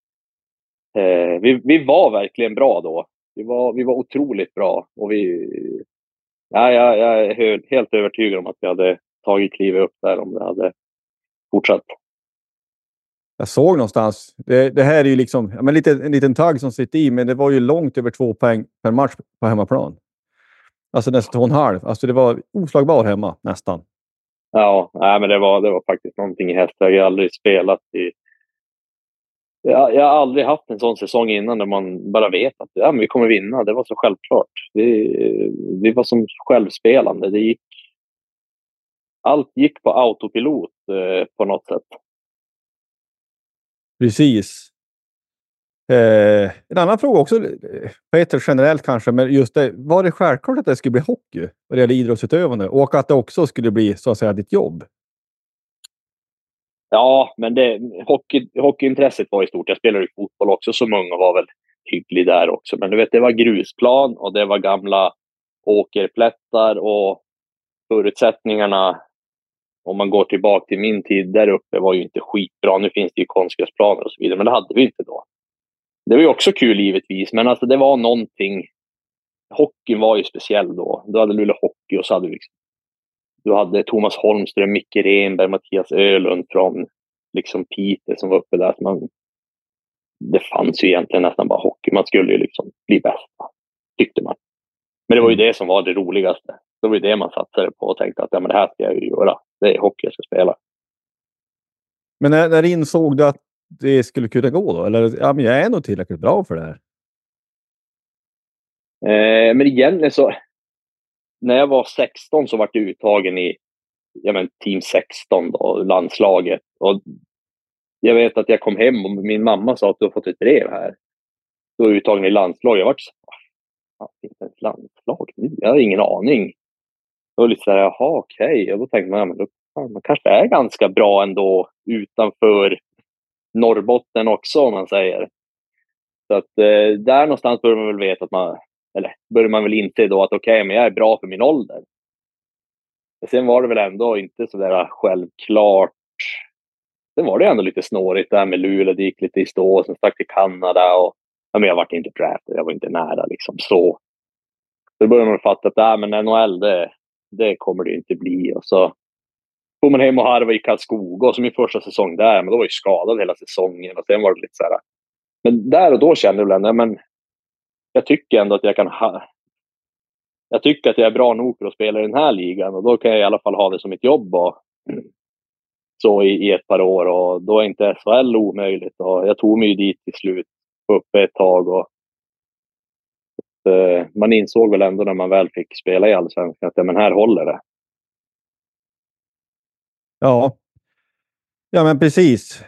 vi var verkligen bra då. Vi var otroligt bra. Och jag är helt övertygad om att vi hade tagit klivet upp där om det hade fortsatt. Jag såg någonstans, det här är ju liksom en liten tagg som sitter i, men det var ju långt över 2 poäng per match på hemmaplan. Alltså nästan 2,5. Alltså det var oslagbar hemma, nästan. Ja, men det var faktiskt någonting i hästar. Jag har aldrig spelat jag har aldrig haft en sån säsong innan där man bara vet att men vi kommer vinna. Det var så självklart. Vi var som självspelande. Allt gick på autopilot på något sätt. Precis. En annan fråga också, Peter, generellt kanske, men just det, var det självklart att det skulle bli hockey vad det gäller idrottsutövande och att det också skulle bli så att säga ditt jobb? Ja, men hockeyintresset var i stort. Jag spelade i fotboll också, så många var väl hygglig där också. Men du vet, det var grusplan och det var gamla åkerplättar och förutsättningarna, om man går tillbaka till min tid där uppe, var ju inte skitbra. Nu finns det ju konstgräsplaner och så vidare, men det hade vi inte då. Det var ju också kul givetvis, men alltså det var någonting. Hockeyn var ju speciell då. Du hade Luleå Hockey och så hade du hade Thomas Holmström, Micke Renberg, Mattias Ölund från liksom Peter som var uppe där. Det fanns ju egentligen nästan bara hockey. Man skulle ju liksom bli bäst, tyckte man. Men det var ju det som var det roligaste. Det var ju det man satsade på och tänkte att men det här ska jag ju göra. Det är hockey jag ska spela. Men när insåg du att det skulle kunna gå då? Eller men jag är nog tillräckligt bra för det här. Men egentligen så, när jag var 16 så var jag uttagen i team 16 då, landslaget. Och jag vet att jag kom hem och min mamma sa att du har fått ett brev här. Du är uttagen i landslaget. Jag var så finns det ett landslag nu? Jag har ingen aning. Då var lite så här, jaha, okej. Och då tänkte man, man kanske är ganska bra ändå utanför Norrbotten också, om man säger. Så att där någonstans börjar man väl veta att börjar man väl inse då att okej, men jag är bra för min ålder. Men sen var det väl ändå inte så där självklart. Sen var det ändå lite snårigt där med Luleå, det gick lite i stå, sen stack till Kanada och men jag var inte draftad, jag var inte nära liksom så. Då började man fatta att men NHL det kommer det inte bli. Och så får man hem och harva i Karlskoga, och som i första säsong där, men då var jag skadad hela säsongen och sen var det lite så här. Men där och då kände jag väl men jag tycker ändå att jag tycker att jag är bra nog för att spela i den här ligan, och då kan jag i alla fall ha det som ett jobb och så i ett par år, och då är inte SHL omöjligt, och jag tog mig dit till slut uppe ett tag, och man insåg väl ändå när man väl fick spela i Allsvenskan att men här håller det. Ja men precis.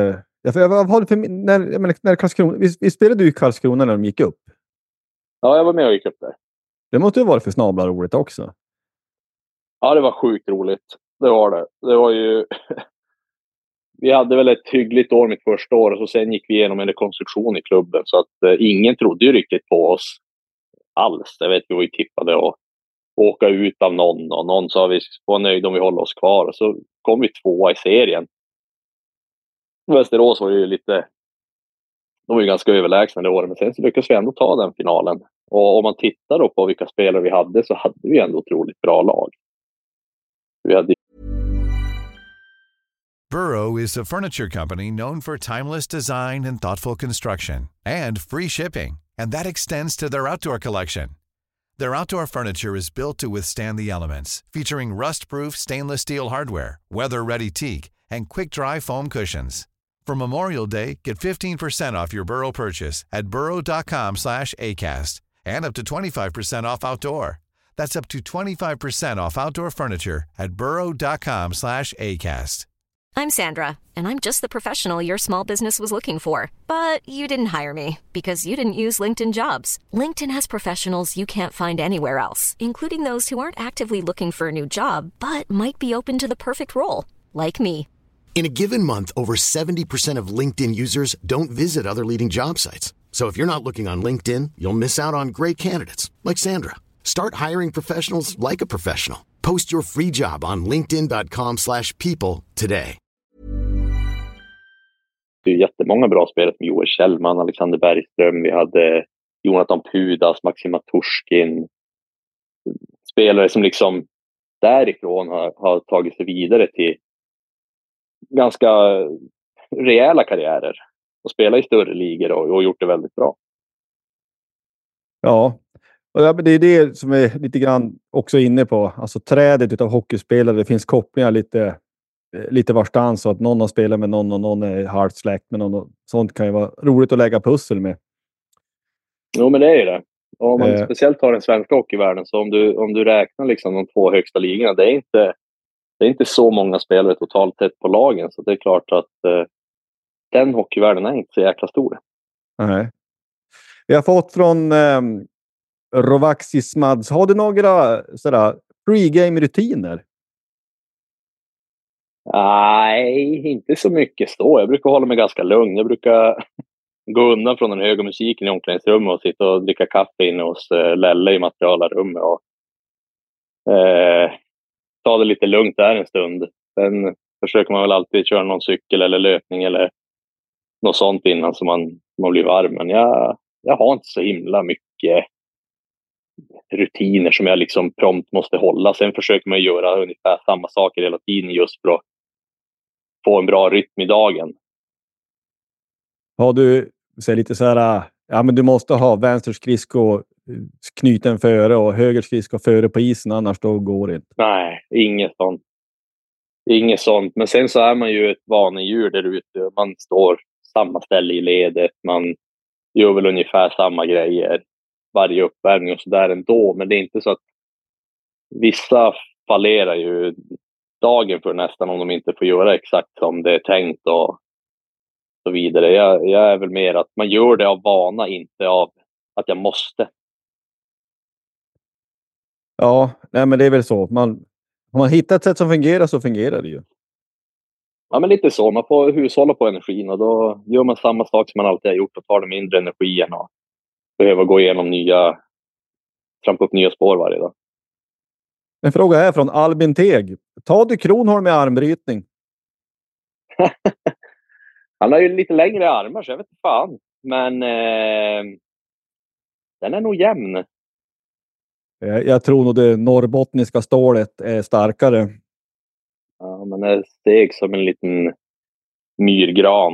När Karlskrona, vi spelade ju i Karlskrona när de gick upp. Ja, jag var med och gick upp där. Det måste ju vara för snabla roligt också. Ja, det var sjukt roligt. Det var det. Det var ju... Vi hade väl ett hyggligt år mitt första år, och så sen gick vi igenom en rekonstruktion i klubben, så att ingen trodde ju riktigt på oss alls. Jag vet, vi var ju tippade att åka ut av någon, och någon sa vi var nöjda om vi håller oss kvar, och så kom vi 2 i serien. Västerås var ju de var ju ganska överlägsna det året, men sen så lyckades vi ändå ta den finalen. Och om man tittar då på vilka spelare vi hade, så hade vi ändå otroligt bra lag. Vi hade... Burrow is a furniture company known for timeless design and thoughtful construction, and free shipping, and that extends to their outdoor collection. Their outdoor furniture is built to withstand the elements, featuring rust-proof stainless steel hardware, weather-ready teak, and quick-dry foam cushions. For Memorial Day, get 15% off your Burrow purchase at burrow.com/acast, and up to 25% off outdoor. That's up to 25% off outdoor furniture at burrow.com/acast. I'm Sandra, and I'm just the professional your small business was looking for. But you didn't hire me because you didn't use LinkedIn Jobs. LinkedIn has professionals you can't find anywhere else, including those who aren't actively looking for a new job, but might be open to the perfect role, like me. In a given month, over 70% of LinkedIn users don't visit other leading job sites. So if you're not looking on LinkedIn, you'll miss out on great candidates like Sandra. Start hiring professionals like a professional. Post your free job on linkedin.com/people today. Det är jättemånga bra spelare som Joel Kjellman, Alexander Bergström. Vi hade Jonathan Pudas, Maxima Turskin. Spelare som liksom därifrån har tagit sig vidare till ganska rejäla karriärer. Och spelat i större ligor och gjort det väldigt bra. Ja, och det är det som är lite grann också inne på. Alltså trädet utav hockeyspelare. Det finns kopplingar lite varstans, så att någon har spelat med någon och någon är halvt släkt med någon. Sånt kan ju vara roligt att lägga pussel med. Jo, men det är ju det. Om man speciellt tar den svenska hockeyvärlden, så om du räknar liksom de 2 högsta ligorna, det är inte så många spelare totalt sett på lagen, så det är klart att den hockeyvärlden är inte så jäkla stor. Nej. Vi har fått från Rovaxis Mads. Har du några sådär pre-game-rutiner? Nej, inte så mycket så. Jag brukar hålla mig ganska lugn. Jag brukar gå undan från den höga musiken i omklädningsrummet och sitta och dricka kaffe inne hos Lelle i materialarummet och ta det lite lugnt där en stund. Sen försöker man väl alltid köra någon cykel eller löpning eller något sånt innan så man blir varm. Men jag har inte så himla mycket rutiner som jag liksom prompt måste hålla. Sen försöker man göra ungefär samma saker hela tiden just för att få en bra rytm i dagen. Har du lite så här, ja men du måste ha vänster skridsko knuten före och höger skridsko före på isen, annars då går det inte. Nej, inget sånt. Men sen så är man ju ett vanedjur där ute. Man står samma ställe i ledet. Man gör väl ungefär samma grejer varje uppvärmning och sådär ändå. Men det är inte så att vissa fallerar ju dagen för nästan om de inte får göra exakt som det är tänkt och så vidare. Jag är väl mer att man gör det av vana, inte av att jag måste. Ja, nej men det är väl så. Om man hittar ett sätt som fungerar så fungerar det ju. Ja, men lite så. Man får hushålla på energin och då gör man samma sak som man alltid har gjort och tar det mindre energi än att behöva gå igenom trampa upp nya spår varje dag. En fråga är från Albin Teg. Tar du Kronholm med armbrytning? Han har ju lite längre armar så jag vet inte fan. Men den är nog jämn. Jag tror nog det norrbottniska stålet är starkare. Ja, men det är steg som en liten myrgran.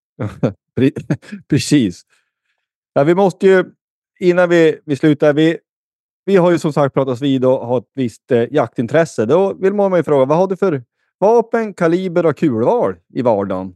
Precis. Ja, vi måste ju, innan vi slutar, vi har ju som sagt pratat vid och har ett visst jaktintresse. Då vill man ju fråga, vad har du för vapen, kaliber och kulval i vardagen?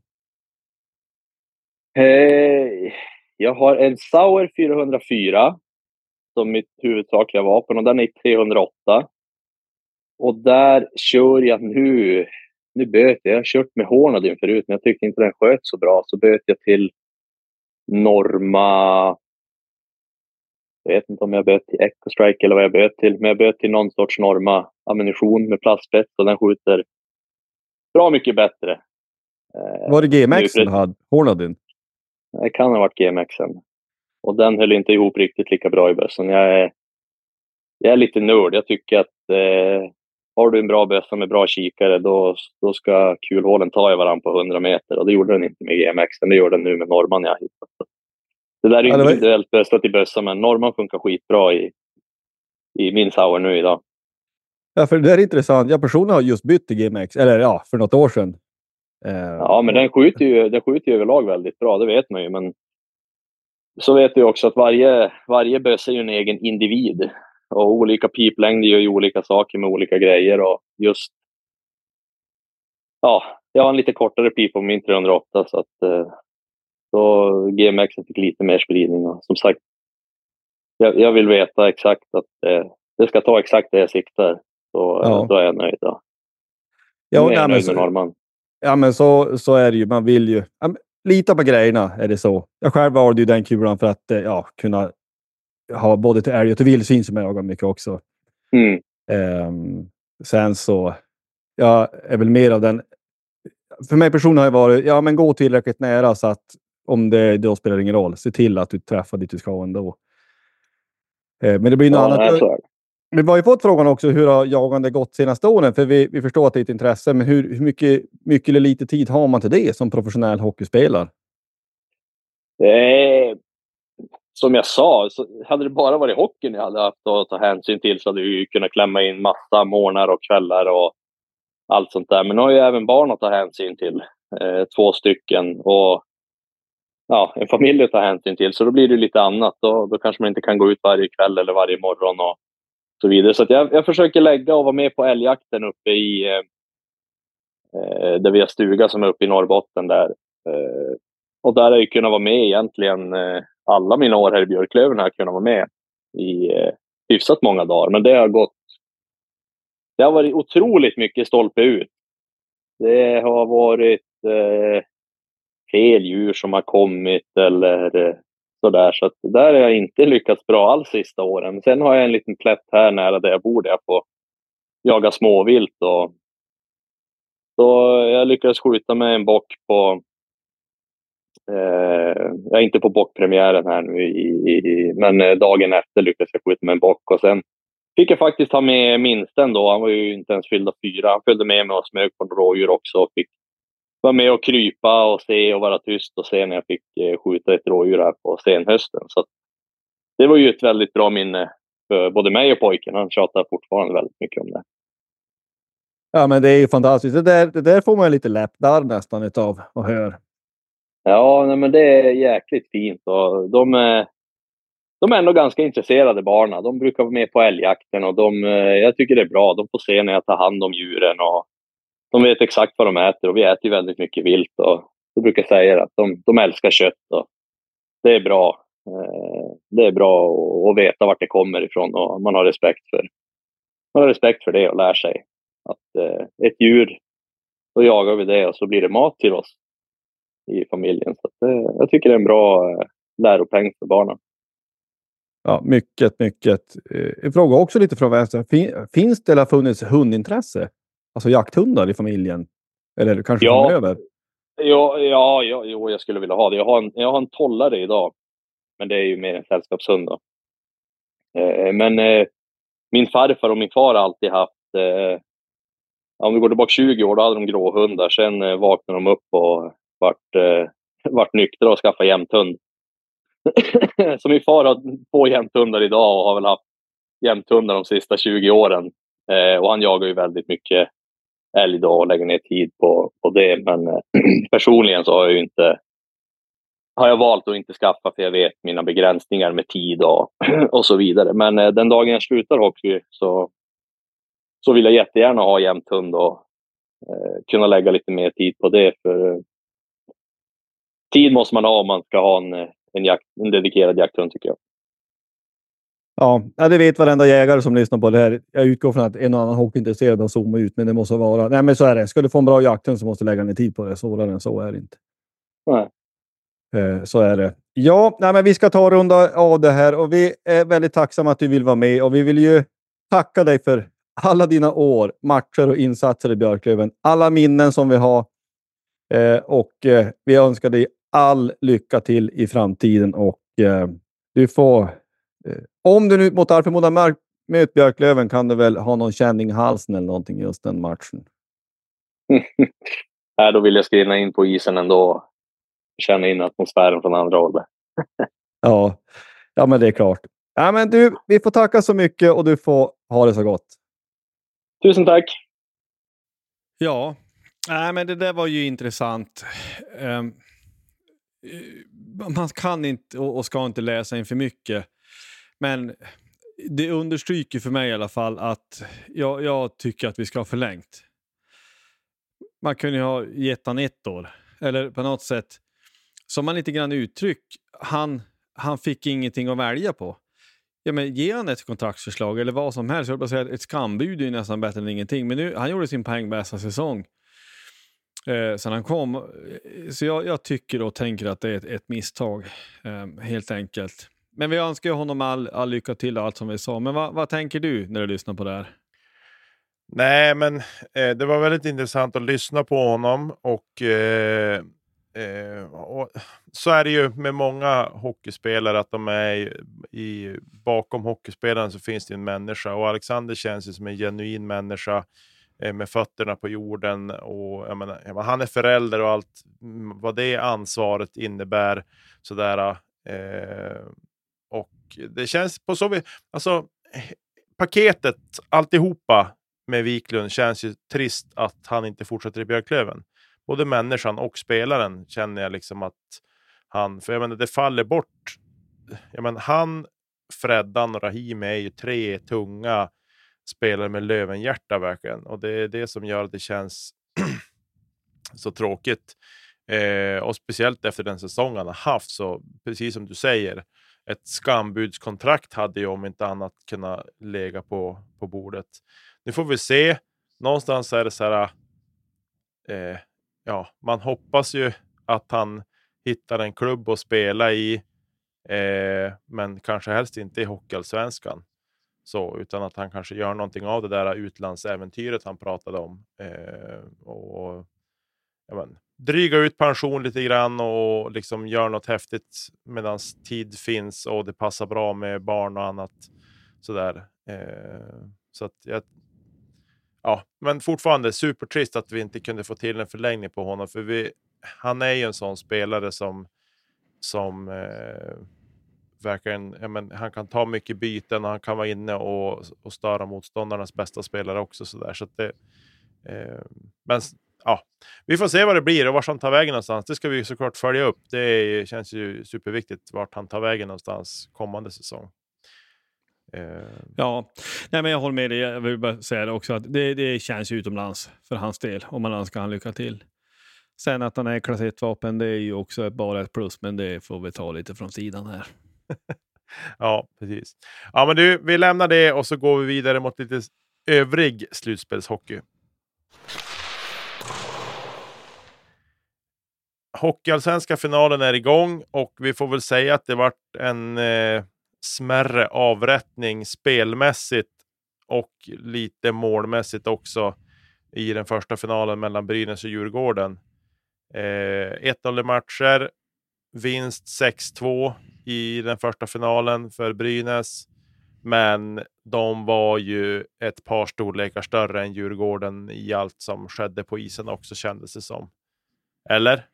Jag har en Sauer 404 som mitt huvudsakliga vapen och den är 308. Och där kör jag nu böt jag har kört med Hornadyn förut men jag tyckte inte den sköt så bra, så böt jag till Norma. Jag vet inte om jag böt till Echo Strike eller vad jag böt till, men jag böt till någon sorts Norma ammunition med plastspets och den skjuter bra mycket bättre. Var det GMX du hade? Hornadyn? Det kan ha varit GMXen. Och den höll inte ihop riktigt lika bra i bössan. Jag är lite nörd. Jag tycker att har du en bra bössa med bra kikare då ska kulhålen ta i varandra på 100 meter. Och det gjorde den inte med GMXen. Det gör den nu med Norman jag hittat. Det där är individuellt bössa till bössa, men Norman funkar skitbra i min Sauer nu idag. Ja, för det är intressant. Jag personligen har just bytt till GMX. Eller ja, för något år sedan. Ja, men den skjuter ju överlag väldigt bra, det vet man ju. Men så vet du också att varje bössa är ju en egen individ. Och olika piplängder gör ju olika saker med olika grejer. Och just... Ja, jag har en lite kortare pip på min 308 så att... Så GMX fick lite mer spridning. Och som sagt, jag vill veta exakt att det ska ta exakt det jag siktar. Då är jag nöjd. Då. Jag är nöjd med Norrman. Ja, men så är det ju. Man vill ju lita på grejerna, är det så. Jag själv valde ju den kulan för att kunna ha både till älg och till vildsvin som jag jagar mycket också. Sen så jag är väl mer av den. För mig personligen har det varit men gå tillräckligt nära så att om det då spelar ingen roll. Se till att du träffar dit du ska ändå. Men det blir något annat. Vi har ju fått frågan också hur har jagande gått senaste åren? För vi förstår att det är ett intresse. Men hur mycket eller lite tid har man till det som professionell hockeyspelare? Som jag sa, så hade det bara varit hockeyn jag hade haft att ta hänsyn till så hade vi kunnat klämma in massa morgnar och kvällar och allt sånt där. Men nu har ju även barn att ta hänsyn till. 2 stycken och en familj att ta hänsyn till. Så då blir det lite annat. Då kanske man inte kan gå ut varje kväll eller varje morgon och så vidare. Så att jag försöker lägga och vara med på älgjakten uppe i där vi har stuga som är uppe i Norrbotten där. Och där har jag kunnat vara med egentligen alla mina år här i Björklöven har jag kunnat vara med i hyfsat många dagar. Men det har varit otroligt mycket stolpe ut. Det har varit fel djur som har kommit eller sådär. Så att där har jag inte lyckats bra alls sista åren. Sen har jag en liten plätt här nära där jag bor där jag får jaga småvilt. Så jag lyckades skjuta med en bock på... jag är inte på bockpremiären här nu men dagen efter lyckades jag skjuta med en bock. Och sen fick jag faktiskt ha med minsten då. Han var ju inte ens fyllda 4. Han följde med mig och smög på en rådjur också. Och fick vara med och krypa och se och vara tyst och se när jag fick skjuta ett rådjur här på senhösten. Så det var ju ett väldigt bra minne för både mig och pojken. Han tjatar fortfarande väldigt mycket om det. Ja, men det är ju fantastiskt. Det där får man lite läppar nästan utav och hör. Ja, nej, men det är jäkligt fint. Och de är ändå ganska intresserade barnen. De brukar vara med på älgjakten och jag tycker det är bra. De får se när jag tar hand om djuren och de vet exakt vad de äter och vi äter ju väldigt mycket vilt och då brukar jag säga att de älskar kött och det är bra. Det är bra att veta vart det kommer ifrån och man har respekt för det och lär sig att ett djur, då jagar vi det och så blir det mat till oss i familjen. Så jag tycker det är en bra läropeng för barnen. Ja, mycket. En fråga också lite från vänster. Finns det eller funnits hundintresse? Alltså jakthundar i familjen? Eller kanske framöver? Ja, jag skulle vilja ha det. Jag har en tollare idag. Men det är ju mer en sällskapshund då. Men min farfar och min far har alltid haft... om vi går tillbaka 20 år, då hade de gråhundar. Sen vaknade de upp och vart nyktra och skaffade jämthund. Så min far har 2 jämthundar idag och har väl haft jämthundar de sista 20 åren. Och han jagar ju väldigt mycket älg då och lägger ner tid på det. Men personligen så har jag valt att inte skaffa för jag vet mina begränsningar med tid och så vidare. Men den dagen jag slutar hockey så vill jag jättegärna ha jämthund och kunna lägga lite mer tid på det. För tid måste man ha om man ska ha en dedikerad jakthund tycker jag. Ja, det vet varenda jägare som lyssnar på det här. Jag utgår från att en och annan hockeyintresserad har zoomat ut, men det måste vara... Nej, men så är det. Ska du få en bra jakthund så måste du lägga ner tid på det. Så är det inte. Nej. Så är det. Ja, men vi ska ta och runda av det här och vi är väldigt tacksamma att du vill vara med och vi vill ju tacka dig för alla dina år, matcher och insatser i Björklöven. Alla minnen som vi har och vi önskar dig all lycka till i framtiden och du får... om du nu mot all förmodan möter Björklöven kan du väl ha någon känning i halsen eller någonting just den matchen? Då vill jag skriva in på isen ändå. Känna in atmosfären från andra hållet. Ja, men det är klart. Ja, men du, vi får tacka så mycket och du får ha det så gott. Tusen tack. Ja, Nej, men det där var ju intressant. Man kan inte och ska inte läsa in för mycket. Men det understryker för mig i alla fall att jag tycker att vi ska ha förlängt. Man kunde ju ha gett han 1 år. Eller på något sätt, som man lite grann uttryck, han fick ingenting att välja på. Ja, men ge han ett kontraktsförslag eller vad som helst. Jag vill bara säga att ett skambud är ju nästan bättre än ingenting. Men nu, han gjorde sin poängbästa säsong. Sen han kom. Så jag tycker och tänker att det är ett misstag. Helt enkelt. Men vi önskar ju honom all lycka till och allt som vi sa. Men vad tänker du när du lyssnar på det här? Nej, men det var väldigt intressant att lyssna på honom. Och så är det ju med många hockeyspelare att de är bakom hockeyspelaren så finns det en människa. Och Alexander känns ju som en genuin människa med fötterna på jorden. Och jag menar, han är förälder och allt vad det ansvaret innebär. Sådär. Och det känns på så vis, alltså paketet alltihopa med Wiklund känns ju trist att han inte fortsätter i Björklöven. Både människan och spelaren känner jag liksom att för jag menar det faller bort. Jag menar han, Freddan och Rahim är ju 3 tunga spelare med Lövenhjärta verkligen. Och det är det som gör att det känns så tråkigt. Och speciellt efter den säsongen han har haft, så precis som du säger, ett skambudskontrakt hade ju om inte annat kunnat lägga på bordet. Nu får vi se. Någonstans är det så här, man hoppas ju att han hittar en klubb att spela i, men kanske helst inte i Hockeyallsvenskan. Så, utan att han kanske gör någonting av det där utlandsäventyret han pratade om. Och dryga ut pension lite grann och liksom gör något häftigt medan tid finns och det passar bra med barn och annat sådär. Så att men fortfarande supertrist att vi inte kunde få till en förlängning på honom, för han är ju en sån spelare som verkligen, han kan ta mycket byten och han kan vara inne och störa motståndarnas bästa spelare också sådär. Så att det men vi får se vad det blir och vart han tar vägen någonstans. Det ska vi såklart följa upp. Det känns ju superviktigt vart han tar vägen någonstans kommande säsong. Ja, nej, men jag håller med dig. Jag vill bara säga det också att det känns utomlands för hans del om man önskar han lycka till. Sen att han är klass 1-vapen, det är ju också bara ett plus, men det får vi ta lite från sidan här. Ja, precis. Ja, men du, vi lämnar det och så går vi vidare mot lite övrig slutspelshockey. Hockeyallsvenska finalen är igång och vi får väl säga att det varit en smärre avrättning spelmässigt och lite målmässigt också i den första finalen mellan Brynäs och Djurgården. 1-0 matcher, vinst 6-2 i den första finalen för Brynäs, men de var ju ett par storlekar större än Djurgården i allt som skedde på isen också, kändes det som. Eller?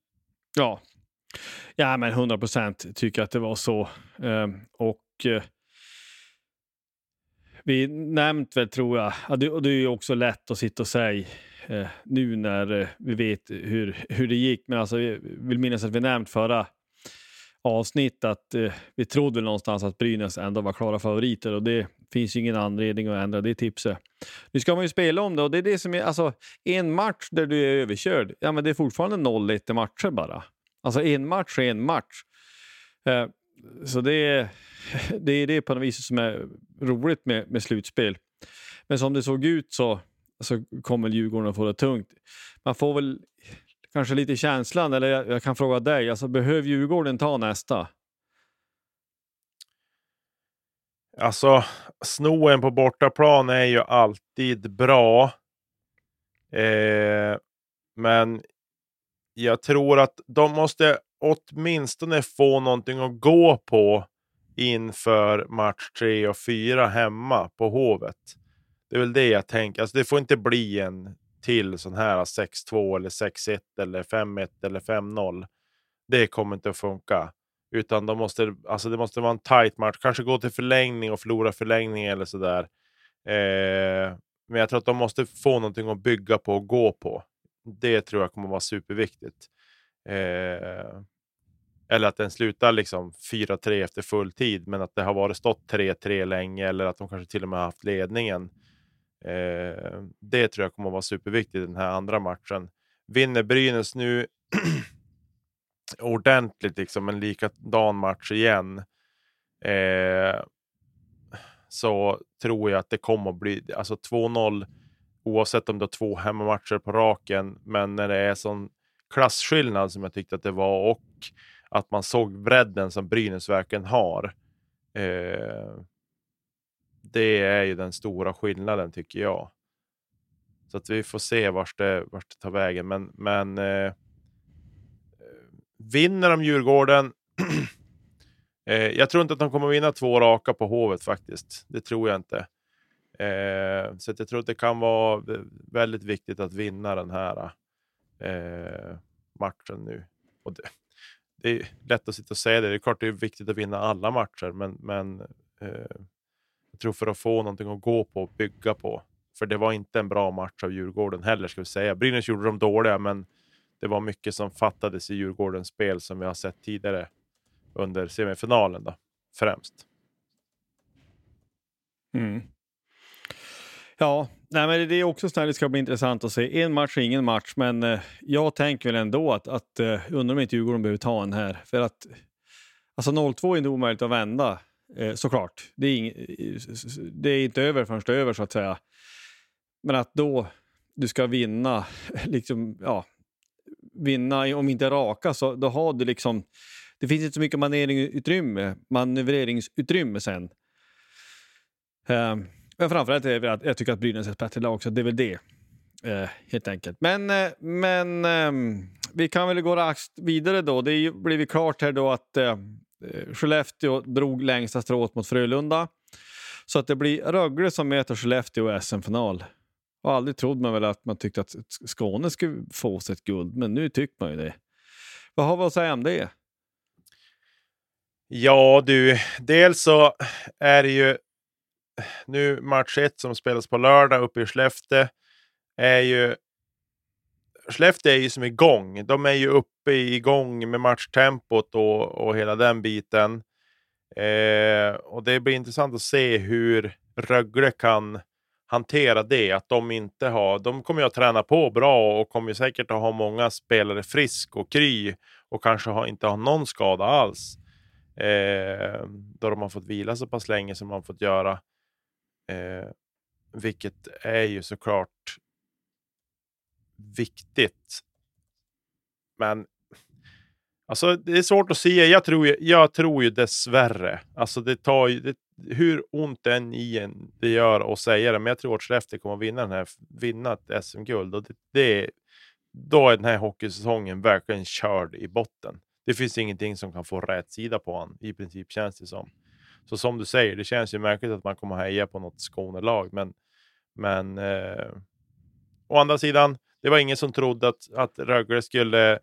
Ja, men 100% tycker att det var så. Vi nämnt väl, tror jag, och det är ju också lätt att sitta och säga nu när vi vet hur det gick. Men alltså, jag vill minnas att vi nämnt förra avsnitt att vi trodde någonstans att Brynäs ändå var klara favoriter, och det finns ju ingen anledning att ändra det tipset. Nu ska man ju spela om det, och det är det som är, alltså, en match där du är överkörd, ja, men det är fortfarande 0-1 matcher bara. Alltså en match är en match. Så det är det på något vis som är roligt med slutspel. Men som det såg ut så kommer Djurgården att få det tungt. Man får väl kanske lite känslan, eller jag kan fråga dig, alltså, behöver Djurgården ta nästa? Alltså, snoen på bortaplan är ju alltid bra. Men jag tror att de måste åtminstone få någonting att gå på inför match 3 och 4 hemma på Hovet. Det är väl det jag tänker. Alltså, det får inte bli en till sån här 6-2 eller 6-1 eller 5-1 eller 5-0. Det kommer inte att funka. Utan det måste vara en tight match. Kanske gå till förlängning och förlora förlängning eller sådär. Men jag tror att de måste få någonting att bygga på och gå på. Det tror jag kommer vara superviktigt. Eller att den slutar liksom 4-3 efter full tid, men att det har varit stått 3-3 länge, eller att de kanske till och med har haft ledningen. Det tror jag kommer vara superviktigt i den här andra matchen. Vinner Brynäs nu ordentligt liksom en likadan match igen, så tror jag att det kommer att bli alltså 2-0 oavsett om det är 2 hemmamatcher på raken, men när det är sån klassskillnad som jag tyckte att det var, och att man såg bredden som Brynäs verkligen har, det är ju den stora skillnaden tycker jag. Så att vi får se vart det tar vägen, men vinner de Djurgården jag tror inte att de kommer vinna 2 raka på Hovet faktiskt. Det tror jag inte. Så att jag tror att det kan vara väldigt viktigt att vinna den här matchen nu. Och det är lätt att sitta och säga det. Det är klart det är viktigt att vinna alla matcher, men jag tror för att få någonting att gå på och bygga på. För det var inte en bra match av Djurgården heller, ska vi säga. Brynäs gjorde de dåliga, men det var mycket som fattades i Djurgårdens spel som vi har sett tidigare under semifinalen då, främst. Ja, nej, men det är också så här, det ska bli intressant att se. En match är ingen match, men jag tänker väl ändå att undrar om inte Djurgården behöver ta en här. För att alltså 0-2 är inte omöjligt att vända, såklart. Det är inte över förrän det är över, så att säga. Men att då du ska vinna, liksom, ja, vinna om inte raka, så då har du liksom, det finns inte så mycket manövreringsutrymme sen. Men framförallt är det att jag tycker att Brynäs är ett bättre lag också. Det är väl det, helt enkelt. Men vi kan väl gå raskt vidare då. Det blev klart här då att Skellefteå drog längsta strået mot Frölunda. Så att det blir Rögle som möter Skellefteå i SM-final. Och aldrig trodde man väl att man tyckte att Skåne skulle få sig ett guld. Men nu tycker man ju det. Vad har vi att säga om det? Ja du, dels så är det ju nu match 1 som spelas på lördag uppe i Skellefteå. Skellefteå är ju som igång. De är ju uppe igång med matchtempot och hela den biten. Och det blir intressant att se hur Rögle kan hantera det. Att de kommer ju att träna på bra och kommer ju säkert att ha många spelare frisk och kry och kanske inte ha någon skada alls. Då de har fått vila så pass länge som de har fått göra. Vilket är ju såklart viktigt. Men alltså det är svårt att säga. Jag tror ju dessvärre. Alltså det tar ju hur ont än i en det gör att säga det. Men jag tror att Skellefteå kommer att vinna ett SM-guld. Och då är den här hockeysäsongen verkligen körd i botten. Det finns ingenting som kan få rätt sida på han. I princip känns det som. Så som du säger, det känns ju märkligt att man kommer heja på något Skånelag. Men å andra sidan, det var ingen som trodde att Rögle skulle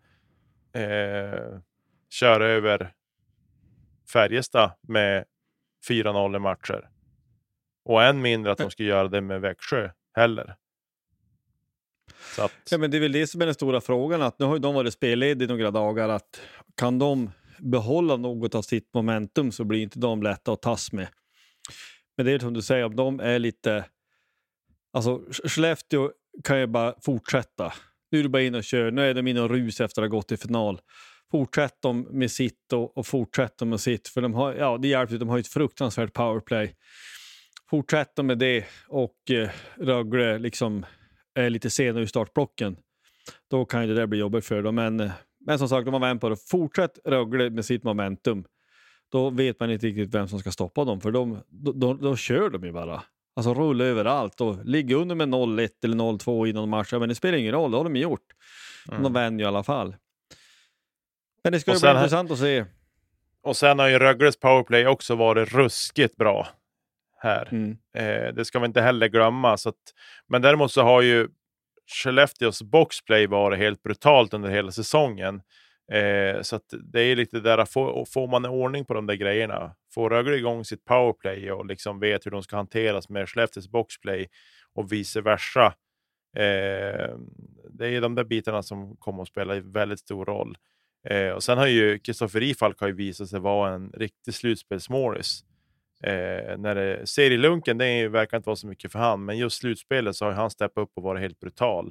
köra över Färjestad med 4-0 matcher. Och än mindre att de skulle göra det med Växjö heller. Så att... Ja, men det är väl det som är den stora frågan, att nu har ju de varit spellediga några dagar, att kan de behålla något av sitt momentum så blir inte de lätta att tas med. Men det är som du säger, om de är lite, alltså Skellefteå kan ju bara fortsätta. Nu är det bara in och kör, nu är de in och rus efter att ha gått i final. Fortsätt de med sitt och fortsätt de med sitt, för de har, det hjälper, de har ju ett fruktansvärt powerplay. Fortsätt de med det och Rögle liksom är lite senare i startblocken. Då kan ju det där bli jobbigt för dem, men som sagt, de har vänt på det. Fortsätt Rögle med sitt momentum. Då vet man inte riktigt vem som ska stoppa dem. För då kör de ju bara. Alltså rulla överallt. Och ligga under med 0-1 eller 0-2 i någon match. Men det spelar ingen roll, det har de gjort. De vänner ju i alla fall. Men det ska bli intressant att se. Och sen har ju Rögles powerplay också varit ruskigt bra här. Det ska vi inte heller glömma. Men däremot så har ju Skellefteås boxplay var helt brutalt under hela säsongen. Så att det är lite där, får man en ordning på de där grejerna. Får Rögle igång sitt powerplay och liksom vet hur de ska hanteras med Skellefteås boxplay och vice versa. det är de där bitarna som kommer att spela en väldigt stor roll. Och sen har ju Kristoffer Ifalk har ju visat sig vara en riktig slutspelsmålis. När serielunken, det verkar inte vara så mycket för han, men just slutspelet så har han steppat upp och varit helt brutal.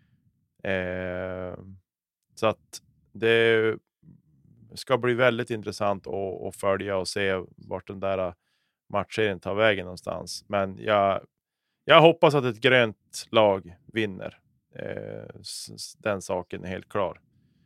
Så att det ska bli väldigt intressant att följa och se vart den där matchserien tar vägen någonstans. Men jag hoppas att ett grönt lag vinner. Den saken är helt klar.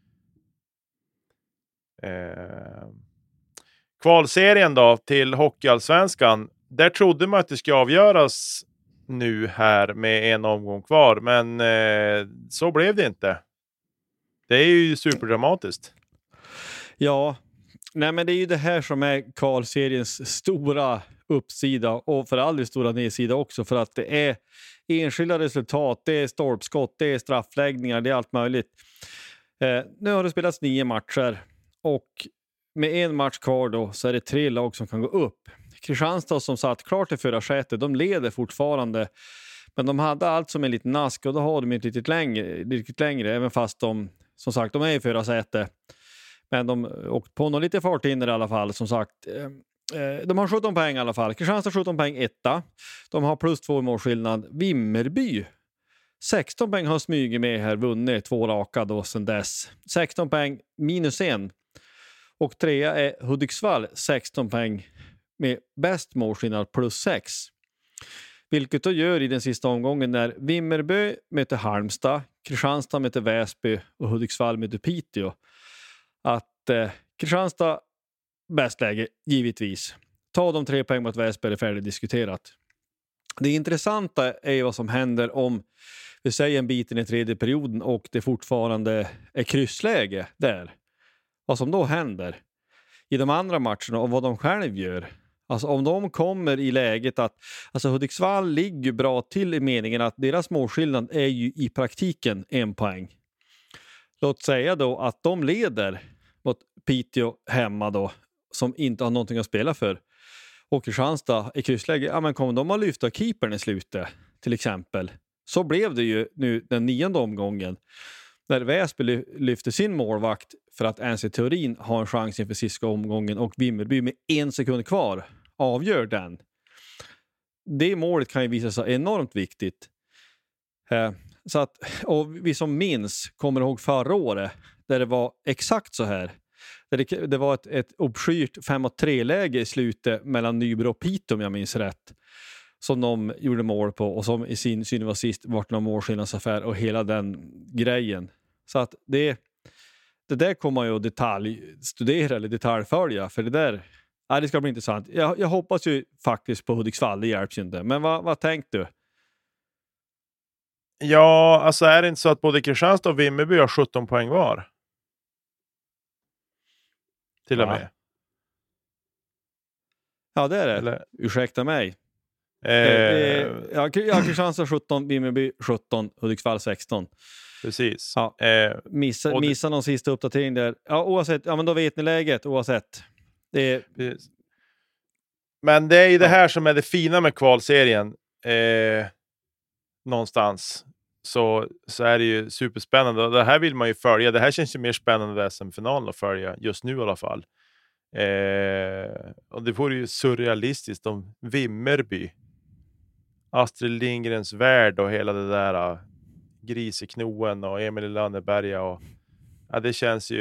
Kvalserien då till Hockeyallsvenskan. Där trodde man att det ska avgöras nu här med en omgång kvar. Men så blev det inte. Det är ju superdramatiskt. Ja, nej men det är ju det här som är kvalseriens stora uppsida och för all del stora nedsida också, för att det är enskilda resultat, det är stolpskott, det är straffläggningar, det är allt möjligt. Nu har det spelats 9 matcher och med en match kvar då så är det 3 lag som kan gå upp. Kristianstad som satt klart i förra sätet, de leder fortfarande, men de hade allt som en liten nask och då har de inte riktigt längre, även fast de, som sagt, de är i förra sätet. Men de åkt på något lite fart in i alla fall, som sagt. De har 17 poäng i alla fall. Kristianstad 17 poäng, 1. De har plus 2 målskillnad. Vimmerby 16 poäng har smugit med här, vunnit 2 raka då sedan dess. 16 poäng, minus 1. Och 3 är Hudiksvall, 16 poäng med bäst målskillnad, plus 6. Vilket då gör i den sista omgången när Vimmerby möter Halmstad, Kristianstad möter Väsby och Hudiksvall möter Piteå. Att Kristianstad bäst läge, givetvis. Ta de 3 poäng mot Väsby är färdigdiskuterat. Det intressanta är vad som händer om vi säger en bit i den tredje perioden och det fortfarande är kryssläge där. Vad som då händer i de andra matcherna och vad de själv gör. Alltså om de kommer i läget att alltså Hudiksvall ligger bra till i meningen att deras målskillnad är ju i praktiken 1 poäng. Låt säga då att de leder mot Piteå hemma då, som inte har någonting att spela för. Och Kristianstad i kryssläge, ja men kommer de att lyfta keepern i slutet till exempel. Så blev det ju nu den 9:e omgången. När Väsby lyfter sin målvakt för att ens i teorin ha en chans inför sista omgången och Vimmerby med 1 sekund kvar avgör den. Det målet kan ju visa sig enormt viktigt. Så att, och vi som minns kommer ihåg förra året där det var exakt så här. Där det var ett uppskyrt 5-3-läge i slutet mellan Nybro och Piteå, om jag minns rätt. Som de gjorde mål på och som i sin syn var sist vart någon målskillnadsaffär och hela den grejen. Så att det där kommer man ju att detaljstudera eller detaljfölja, för det ska bli intressant. Jag hoppas ju faktiskt på Hudiksvall, det hjälps ju inte. Men vad tänkte du? Ja, alltså är det inte så att både Kristianstad och Vimmerby har 17 poäng var? Till och med. Ja, det är det. Eller? Ursäkta mig. Kristianstad 17, Vimmerby 17, Hudiksvall 16. Precis. Ja, missa någon sista uppdatering där. Ja, oavsett. Ja, men då vet ni läget, oavsett. Men det är ju det här som är det fina med kvalserien. Någonstans. Så är det ju superspännande. Och det här vill man ju följa. Det här känns ju mer spännande än SM-finalen att följa. Just nu i alla fall. Och det vore ju surrealistiskt om Vimmerby, Astrid Lindgrens värld och hela det där Griseknoen och Emil Lönneberga och det känns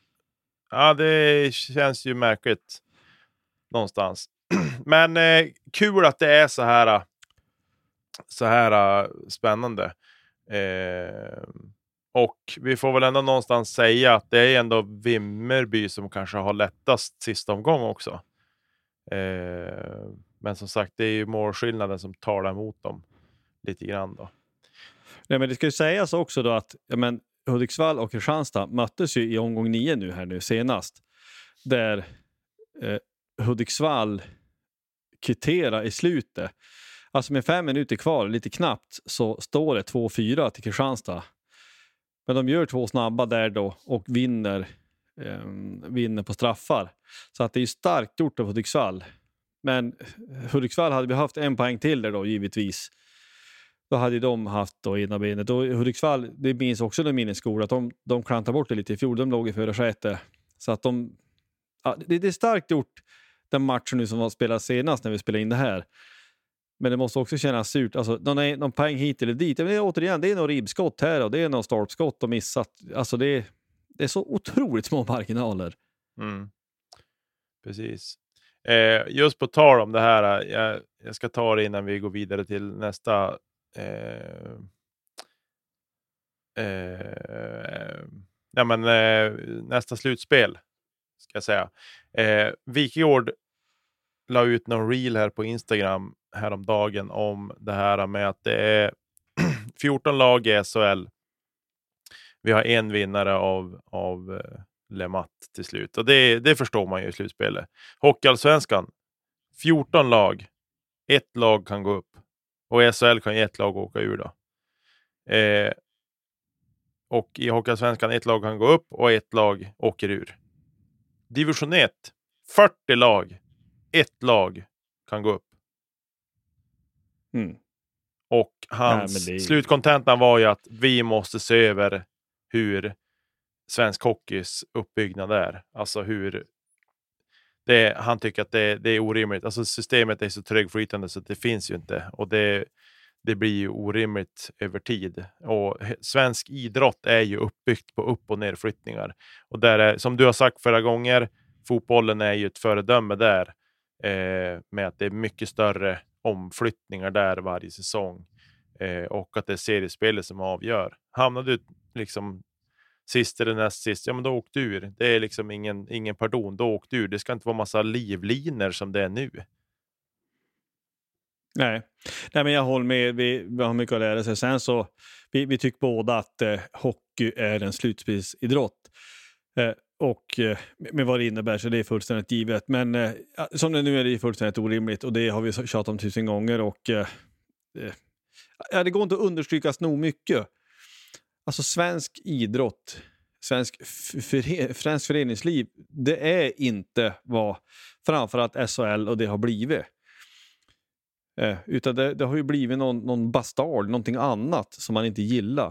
ju märkligt någonstans. Men kul att det är så här spännande. Och vi får väl ändå någonstans säga att det är ändå Vimmerby som kanske har lättast sista omgång också. Men som sagt, det är ju målskillnaden som talar emot dem lite grann då. Nej, men det ska ju sägas också då att Hudiksvall och Kristianstad möttes ju i omgång 9 nu senast. Där Hudiksvall kvitterar i slutet. Alltså med 5 minuter kvar, lite knappt, så står det 2-4 till Kristianstad. Men de gör 2 snabba där då och vinner på straffar. Så att det är starkt gjort av Hudiksvall. Men Hudiksvall hade vi haft 1 poäng till där då, givetvis. Då hade de haft då ena benet. Och Hudiksvall, det minns också den minnesskola, att de klantade bort det lite i fjol. De låg i förarsäte. Så att det är starkt gjort den matchen nu som var spelad senast när vi spelade in det här. Men det måste också kännas surt. Alltså, någon poäng hit eller dit. Men återigen, det är någon ribbskott här och det är någon stolpskott och missat. Alltså det är så otroligt små marginaler. Mm. Precis. Just på tal om det här, jag ska ta det innan vi går vidare till nästa nästa slutspel ska jag säga. Wikegård la ut någon reel här på Instagram häromdagen om det här med att det är 14 lag i SHL. Vi har en vinnare av Le Mat till slut. Och det förstår man ju i slutspelet. Hockeyallsvenskan, 14 lag. Ett lag kan gå upp. Och i SHL kan ett lag åka ur då. Och i Hockeyallsvenskan ett lag kan gå upp och ett lag åker ur. Division 1, 40 lag. Ett lag kan gå upp. Mm. Och hans slutkontentan var ju att vi måste se över hur svensk hockeys uppbyggnad är. Alltså hur han tycker att det är orimligt. Alltså systemet är så trögflytande så att det finns ju inte. Och det blir ju orimligt över tid. Och svensk idrott är ju uppbyggt på upp- och nerflyttningar. Och där är, som du har sagt förra gånger, fotbollen är ju ett föredöme där. Med att det är mycket större omflyttningar där varje säsong. Och att det är seriespelet som avgör. Hamnar du liksom sist eller näst sist, ja men då åkte du ur. Det är liksom ingen pardon, då åkte du ur. Det ska inte vara massa livliner som det är nu. Nej, men jag håller med. Vi har mycket att lära sig. Sen så, vi tycker båda att hockey är en slutspelsidrott. Och med vad det innebär så det är fullständigt givet. Men som det nu är det fullständigt orimligt. Och det har vi tjatat om 1000 gånger. Och det går inte att understrykas nog mycket. Alltså svensk idrott, svensk föreningsliv, det är inte vad framförallt SHL och det har blivit. Utan det har ju blivit någon bastard, någonting annat som man inte gillar.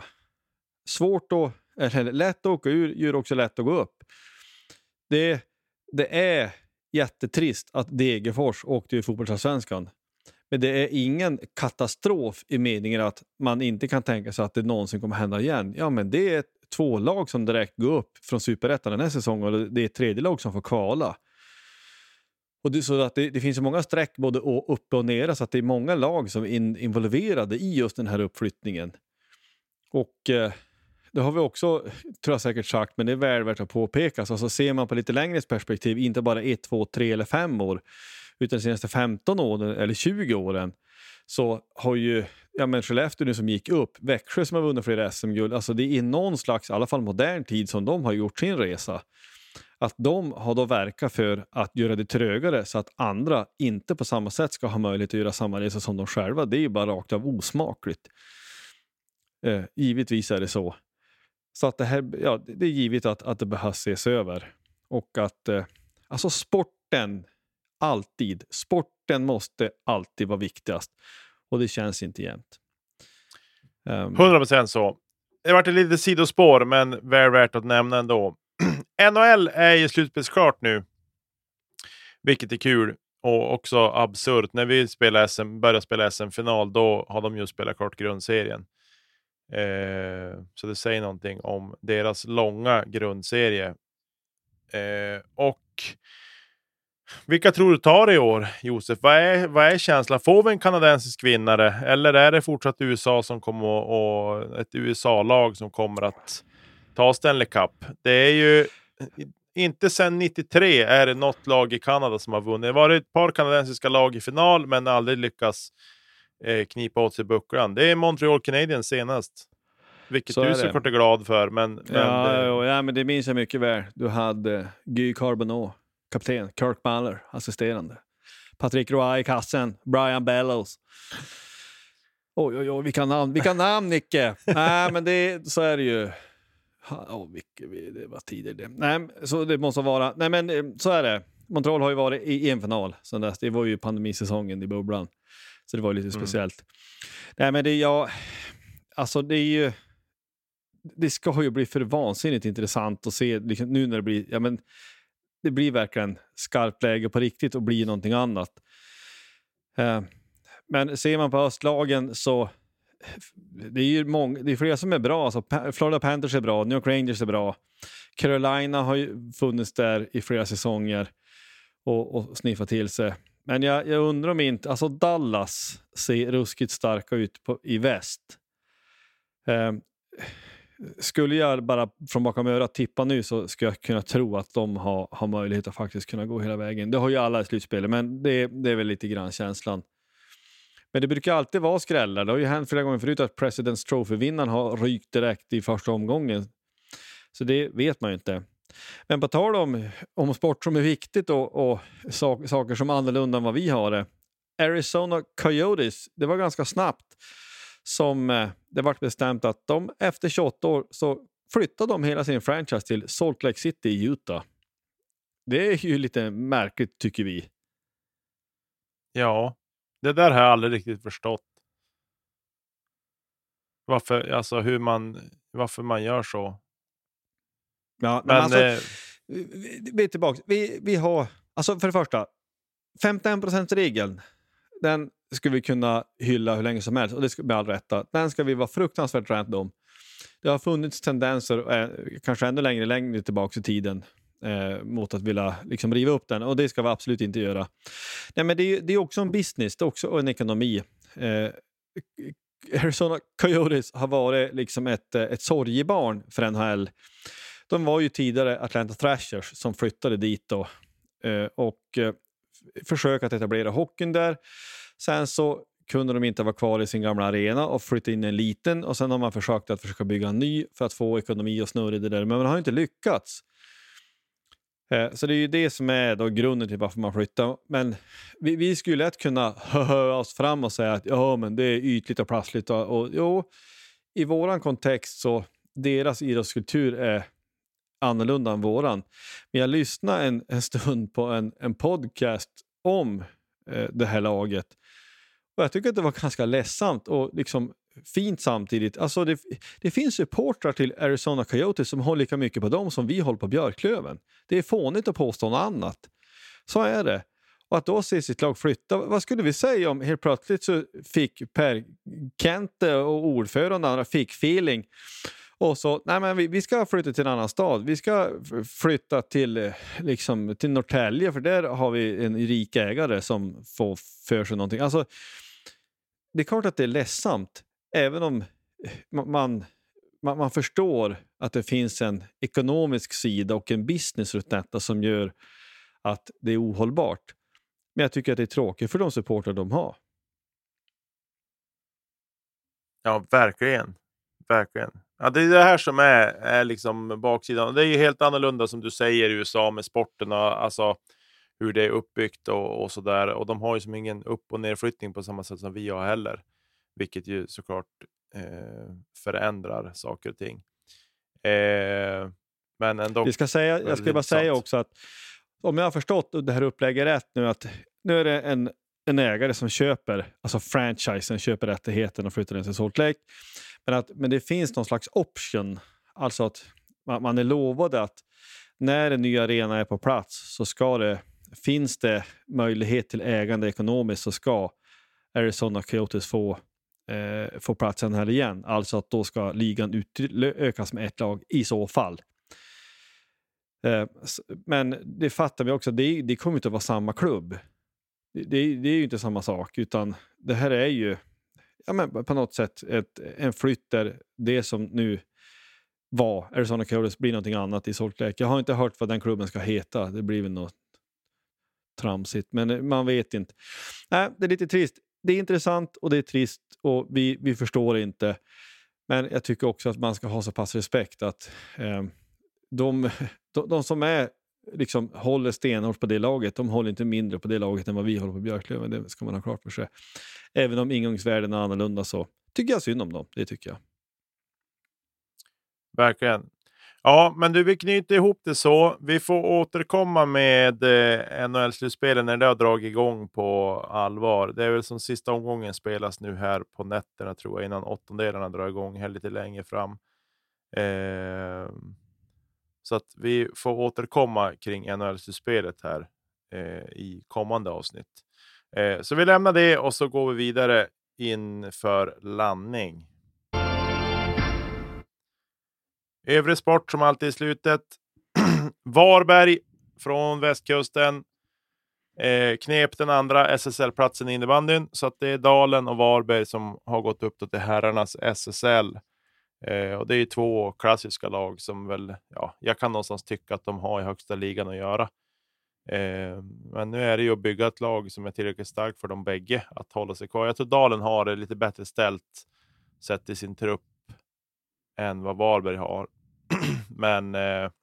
Lätt att åka ur, gör också lätt att gå upp. Det är jättetrist att Degerfors åkte i fotbollsallsvenskan. Men det är ingen katastrof i meningen att man inte kan tänka sig att det någonsin kommer hända igen. Ja, men det är 2 lag som direkt går upp från Superettan den här säsongen och det är 3:e lag som får kvala. Och det, så att det finns så många streck både uppe och nere så att det är många lag som är involverade i just den här uppflyttningen. Och det har vi också, tror jag säkert sagt, men det är väl värt att påpekas. Alltså ser man på lite längre perspektiv, inte bara 1, 2, 3 eller 5 år, utan de senaste 15 åren eller 20 åren, så har ju Skellefteå nu som gick upp, Växjö som har vunnit flera SM-guld, alltså det är någon slags, i alla fall modern tid som de har gjort sin resa. Att de har då verkat för att göra det trögare så att andra inte på samma sätt ska ha möjlighet att göra samma resa som de själva. Det är ju bara rakt av osmakligt. Givetvis är det så. Så att det här, det är givet att det behövs ses över. Och att alltså sporten måste alltid vara viktigast. Och det känns inte jämnt. 100% så. Det har varit ett litet sidospår, men väl värt att nämna ändå. NHL är ju slutspelsklart nu. Vilket är kul. Och också absurt. När vi börjar spela SM-final, då har de ju spelat klart grundserien. Så det säger någonting om deras långa grundserie. Och vilka tror du tar det i år, Josef? Vad är känslan? Får vi en kanadensisk vinnare? Eller är det fortsatt USA som kommer och ett USA-lag som kommer att ta Stanley Cup? Det är ju inte sedan 93 är det något lag i Kanada som har vunnit. Det var ett par kanadensiska lag i final, men aldrig lyckas knipa åt sig bucklan. Det är Montreal Canadiens senast. Vilket du såklart är glad för. Men det minns jag mycket väl. Du hade Guy Carbonneau, kapten, Kirk Baller, assisterande. Patrick Roy i kassen, Brian Bellows. Oj, vilka namn, Nicke. Nej, men så är det ju. Det var tidigare. Nej, så det måste vara. Nej, men så är det. Montreal har ju varit i en final sen dess. Det var ju pandemisäsongen i bubblan. Så det var lite speciellt. Nej, men det är ju... Det ska ju bli för vansinnigt intressant att se liksom, nu när det blir... det blir verkligen skarpt läge på riktigt och blir någonting annat. Men ser man på östlagen så det är ju det är flera som är bra. Alltså, Florida Panthers är bra, New York Rangers är bra. Carolina har ju funnits där i flera säsonger och sniffat till sig. Men jag undrar om inte, alltså Dallas ser ruskigt starka ut i väst. Skulle jag bara från bakom örat tippa nu så skulle jag kunna tro att de har möjlighet att faktiskt kunna gå hela vägen. Det har ju alla i slutspelet, men det är väl lite grann känslan. Men det brukar alltid vara skrällar. Det har ju hänt flera gånger förut att President's Trophy-vinnaren har rykt direkt i första omgången. Så det vet man ju inte. Men på tal om sport som är viktigt och saker som är annorlunda än vad vi har det. Arizona Coyotes, det var ganska snabbt som det var bestämt att de efter 28 år så flyttade de hela sin franchise till Salt Lake City i Utah. Det är ju lite märkligt tycker vi. Ja, det där har jag aldrig riktigt förstått. Varför man gör så. Ja, men alltså, vi är tillbaka. Vi har, alltså för det första, 51%-regeln, den ska vi kunna hylla hur länge som helst och det ska bli all rätta. Den ska vi vara fruktansvärt rädda om. Det har funnits tendenser, kanske ännu längre tillbaka i tiden mot att vilja liksom riva upp den och det ska vi absolut inte göra. Nej, men det är också en business, det är också en ekonomi. Arizona Coyotes har varit liksom ett sorgebarn för NHL. De var ju tidigare Atlanta Thrashers som flyttade dit då, och försökte att etablera hockeyn där. Sen så kunde de inte vara kvar i sin gamla arena och flytta in en liten och sen har man försöka bygga en ny för att få ekonomi och snurr i det där, men man har inte lyckats. Så det är ju det som är då grunden till varför man flyttar. Men vi skulle lätt kunna höra oss fram och säga att ja, men det är ytligt och prassligt och jo, i våran kontext så deras idrottskultur är annorlunda än våran. Men jag lyssnade en stund på en podcast om det här laget. Och jag tycker att det var ganska ledsamt och liksom fint samtidigt. Alltså det finns supportrar till Arizona Coyotes som håller lika mycket på dem som vi håller på Björklöven. Det är fånigt att påstå något annat. Så är det. Och att då se sitt lag flytta. Vad skulle vi säga om helt plötsligt så fick Per Kente och ordförande andra fick feeling. Och så, nej men vi ska flytta till en annan stad. Vi ska flytta till Norrtälje för där har vi en rik ägare som får för sig någonting. Alltså, det är klart att det är ledsamt. Även om man förstår att det finns en ekonomisk sida och en business runt detta som gör att det är ohållbart. Men jag tycker att det är tråkigt för de supportrar de har. Ja, verkligen. Verkligen. Ja, det är det här som är liksom baksidan. Det är ju helt annorlunda som du säger i USA med sporten och alltså hur det är uppbyggt och sådär. Och de har ju som ingen upp- och nerflyttning på samma sätt som vi har heller. Vilket ju såklart förändrar saker och ting. Men ändå... Jag ska bara säga också att om jag har förstått det här upplägget rätt nu att nu är det en ägare som köper, alltså franchisen köper rättigheten och flyttar den till Salt Lake. Men det finns någon slags option, alltså att man är lovad att när en ny arena är på plats så finns det möjlighet till ägande ekonomiskt så ska Arizona Coyotes få platsen här igen. Alltså att då ska ligan ökas med ett lag i så fall. Men det fattar vi också, det kommer inte att vara samma klubb. Det är ju inte samma sak utan det här är ju på något sätt en flytt där det som nu var Arizona Coyotes blir någonting annat i Salt Lake. Jag har inte hört vad den klubben ska heta. Det blir väl något tramsigt. Men man vet inte. Nej, det är lite trist. Det är intressant och det är trist och vi förstår inte. Men jag tycker också att man ska ha så pass respekt att de som är liksom håller stenhårt på det laget, de håller inte mindre på det laget än vad vi håller på Björklöven. Det ska man ha klart för sig. Även om ingångsvärden är annorlunda så tycker jag synd om dem. Det tycker jag. Verkligen. Ja, men du, vi knyter ihop det så. Vi får återkomma med NHL-slutspelen när det har dragit igång på allvar. Det är väl som sista omgången spelas nu här på nätterna, tror jag, innan åttondelarna drar igång här lite längre fram. Så att vi får återkomma kring NHL-slutspelet här i kommande avsnitt. Så vi lämnar det och så går vi vidare inför landning. Övrig sport som alltid i slutet. Varberg från västkusten knep den andra SSL-platsen i innebandyn. Så att det är Dalen och Varberg som har gått upp till herrarnas SSL. Och det är 2 klassiska lag som väl, ja, jag kan någonstans tycka att de har i högsta ligan att göra. Men nu är det ju att bygga ett lag som är tillräckligt starkt för de bägge att hålla sig kvar. Jag tror Dalen har det lite bättre ställt sett i sin trupp än vad Varberg har. Men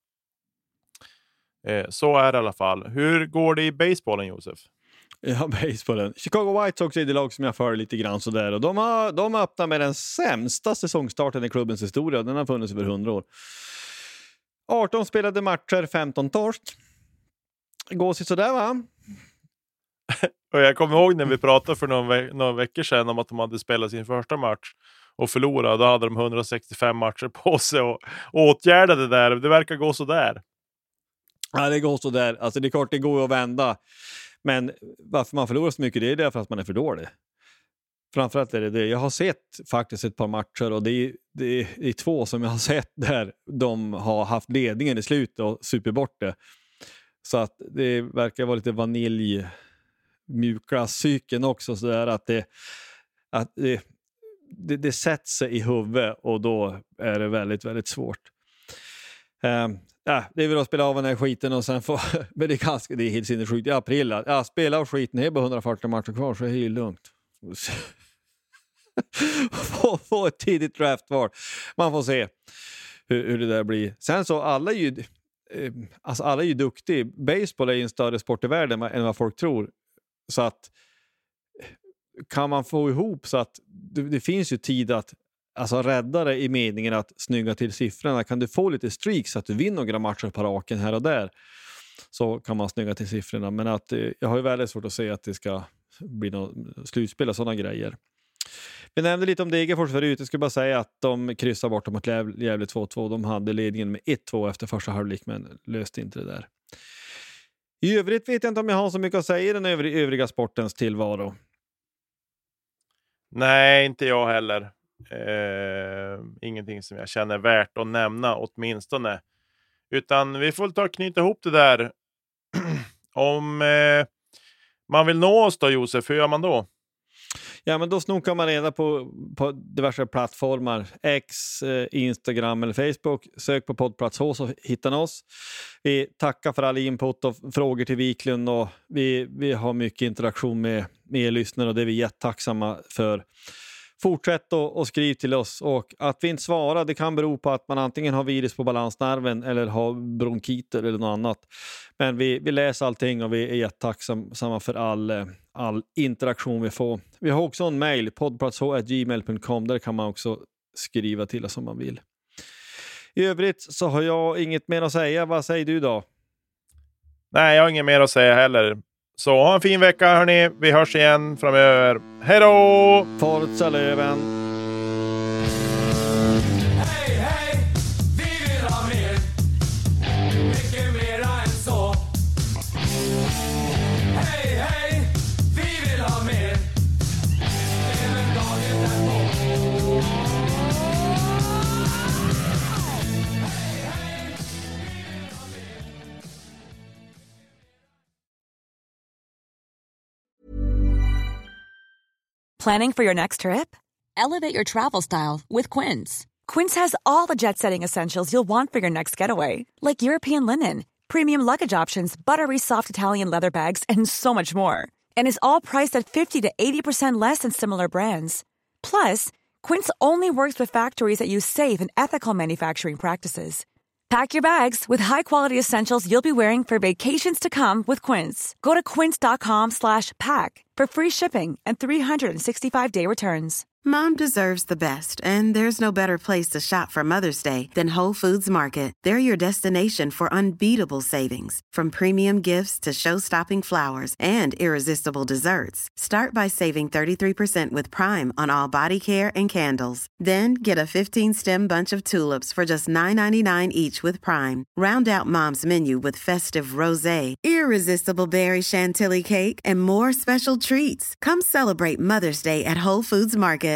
så är det i alla fall. Hur går det i basebollen, Josef? Ja, basebollen. Chicago White Sox är det lag som jag för lite grann sådär. Och de öppnar med den sämsta säsongstarten i klubbens historia. Den har funnits över 100 år. 18 spelade matcher, 15 torsk. Går sig sådär, va? Och jag kommer ihåg när vi pratade för några veckor sedan om att de hade spelat sin första match och förlorade. Då hade de 165 matcher på sig och åtgärdade det där. Det verkar gå så där. Ja, det går så där. Alltså det är klart, det går att vända. Men varför man förlorar så mycket, det är därför att man är för dålig. Framförallt är det. Jag har sett faktiskt ett par matcher och det är 2 som jag har sett där de har haft ledningen i slutet och super bort det. Så att det verkar vara lite vanilj mjuka psyken också, så där att det sätter sig i huvudet och då är det väldigt, väldigt svårt. Det är väl att spela av den här skiten och sen få men det är helt sinnessjukt i april. Spela av skiten, det är bara 140 matcher kvar, så är det helt lugnt. få ett tidigt draftval. Man får se hur det där blir. Sen så alla är ju duktiga. Baseball är ju en större sport i världen än vad folk tror. Så att kan man få ihop så att det finns ju tid att rädda det i meningen att snygga till siffrorna. Kan du få lite streaks så att du vinner några matcher på raken här och där, så kan man snygga till siffrorna. Men att jag har ju väldigt svårt att se att det ska bli något slutspel och sådana grejer. Vi nämnde lite om Degerfors förut. Jag skulle bara säga att de kryssade bort mot Gävle 2-2. De hade ledningen med 1-2 efter första halvlek, men löste inte det där. I övrigt vet jag inte om jag har så mycket att säga i den övriga sportens tillvaro. Nej, inte jag heller. Ingenting som jag känner värt att nämna åtminstone. Utan vi får ta och knyta ihop det där. Om man vill nå oss då, Josef, hur gör man då? Ja, men då snokar man reda på diverse plattformar. X, Instagram eller Facebook. Sök på poddplats H så hittar ni oss. Vi tackar för all input och frågor till Wiklund. Och vi har mycket interaktion med er lyssnare och det är vi jättetacksamma för. Fortsätt och skriv till oss. Och att vi inte svarar, det kan bero på att man antingen har virus på balansnerven eller har bronkiter eller något annat. Men vi läser allting och vi är jättetacksamma för all interaktion vi får. Vi har också en mail, poddplatsh@gmail.com. Där kan man också skriva till oss om man vill. I övrigt så har jag inget mer att säga. Vad säger du då? Nej, jag har inget mer att säga heller. Så ha en fin vecka, hörni. Vi hörs igen framöver. Hej då! Forza Löven! Hej, hej! Vi vill ha mer. Mycket mera än så. Hej, hej! Vi vill ha mer. Även dagen därpå. Hej, hej! Vi vill ha mer. Planning for your next trip? Elevate your travel style with Quince. Quince has all the jet-setting essentials you'll want for your next getaway, like European linen, premium luggage options, buttery soft Italian leather bags, and so much more. And is all priced at 50 to 80% less than similar brands. Plus, Quince only works with factories that use safe and ethical manufacturing practices. Pack your bags with high-quality essentials you'll be wearing for vacations to come with Quince. Go to quince.com/pack for free shipping and 365-day returns. Mom deserves the best, and there's no better place to shop for Mother's Day than Whole Foods Market. They're your destination for unbeatable savings, from premium gifts to show-stopping flowers and irresistible desserts. Start by saving 33% with Prime on all body care and candles. Then get a 15-stem bunch of tulips for just $9.99 each with Prime. Round out Mom's menu with festive rosé, irresistible berry chantilly cake, and more special treats. Come celebrate Mother's Day at Whole Foods Market.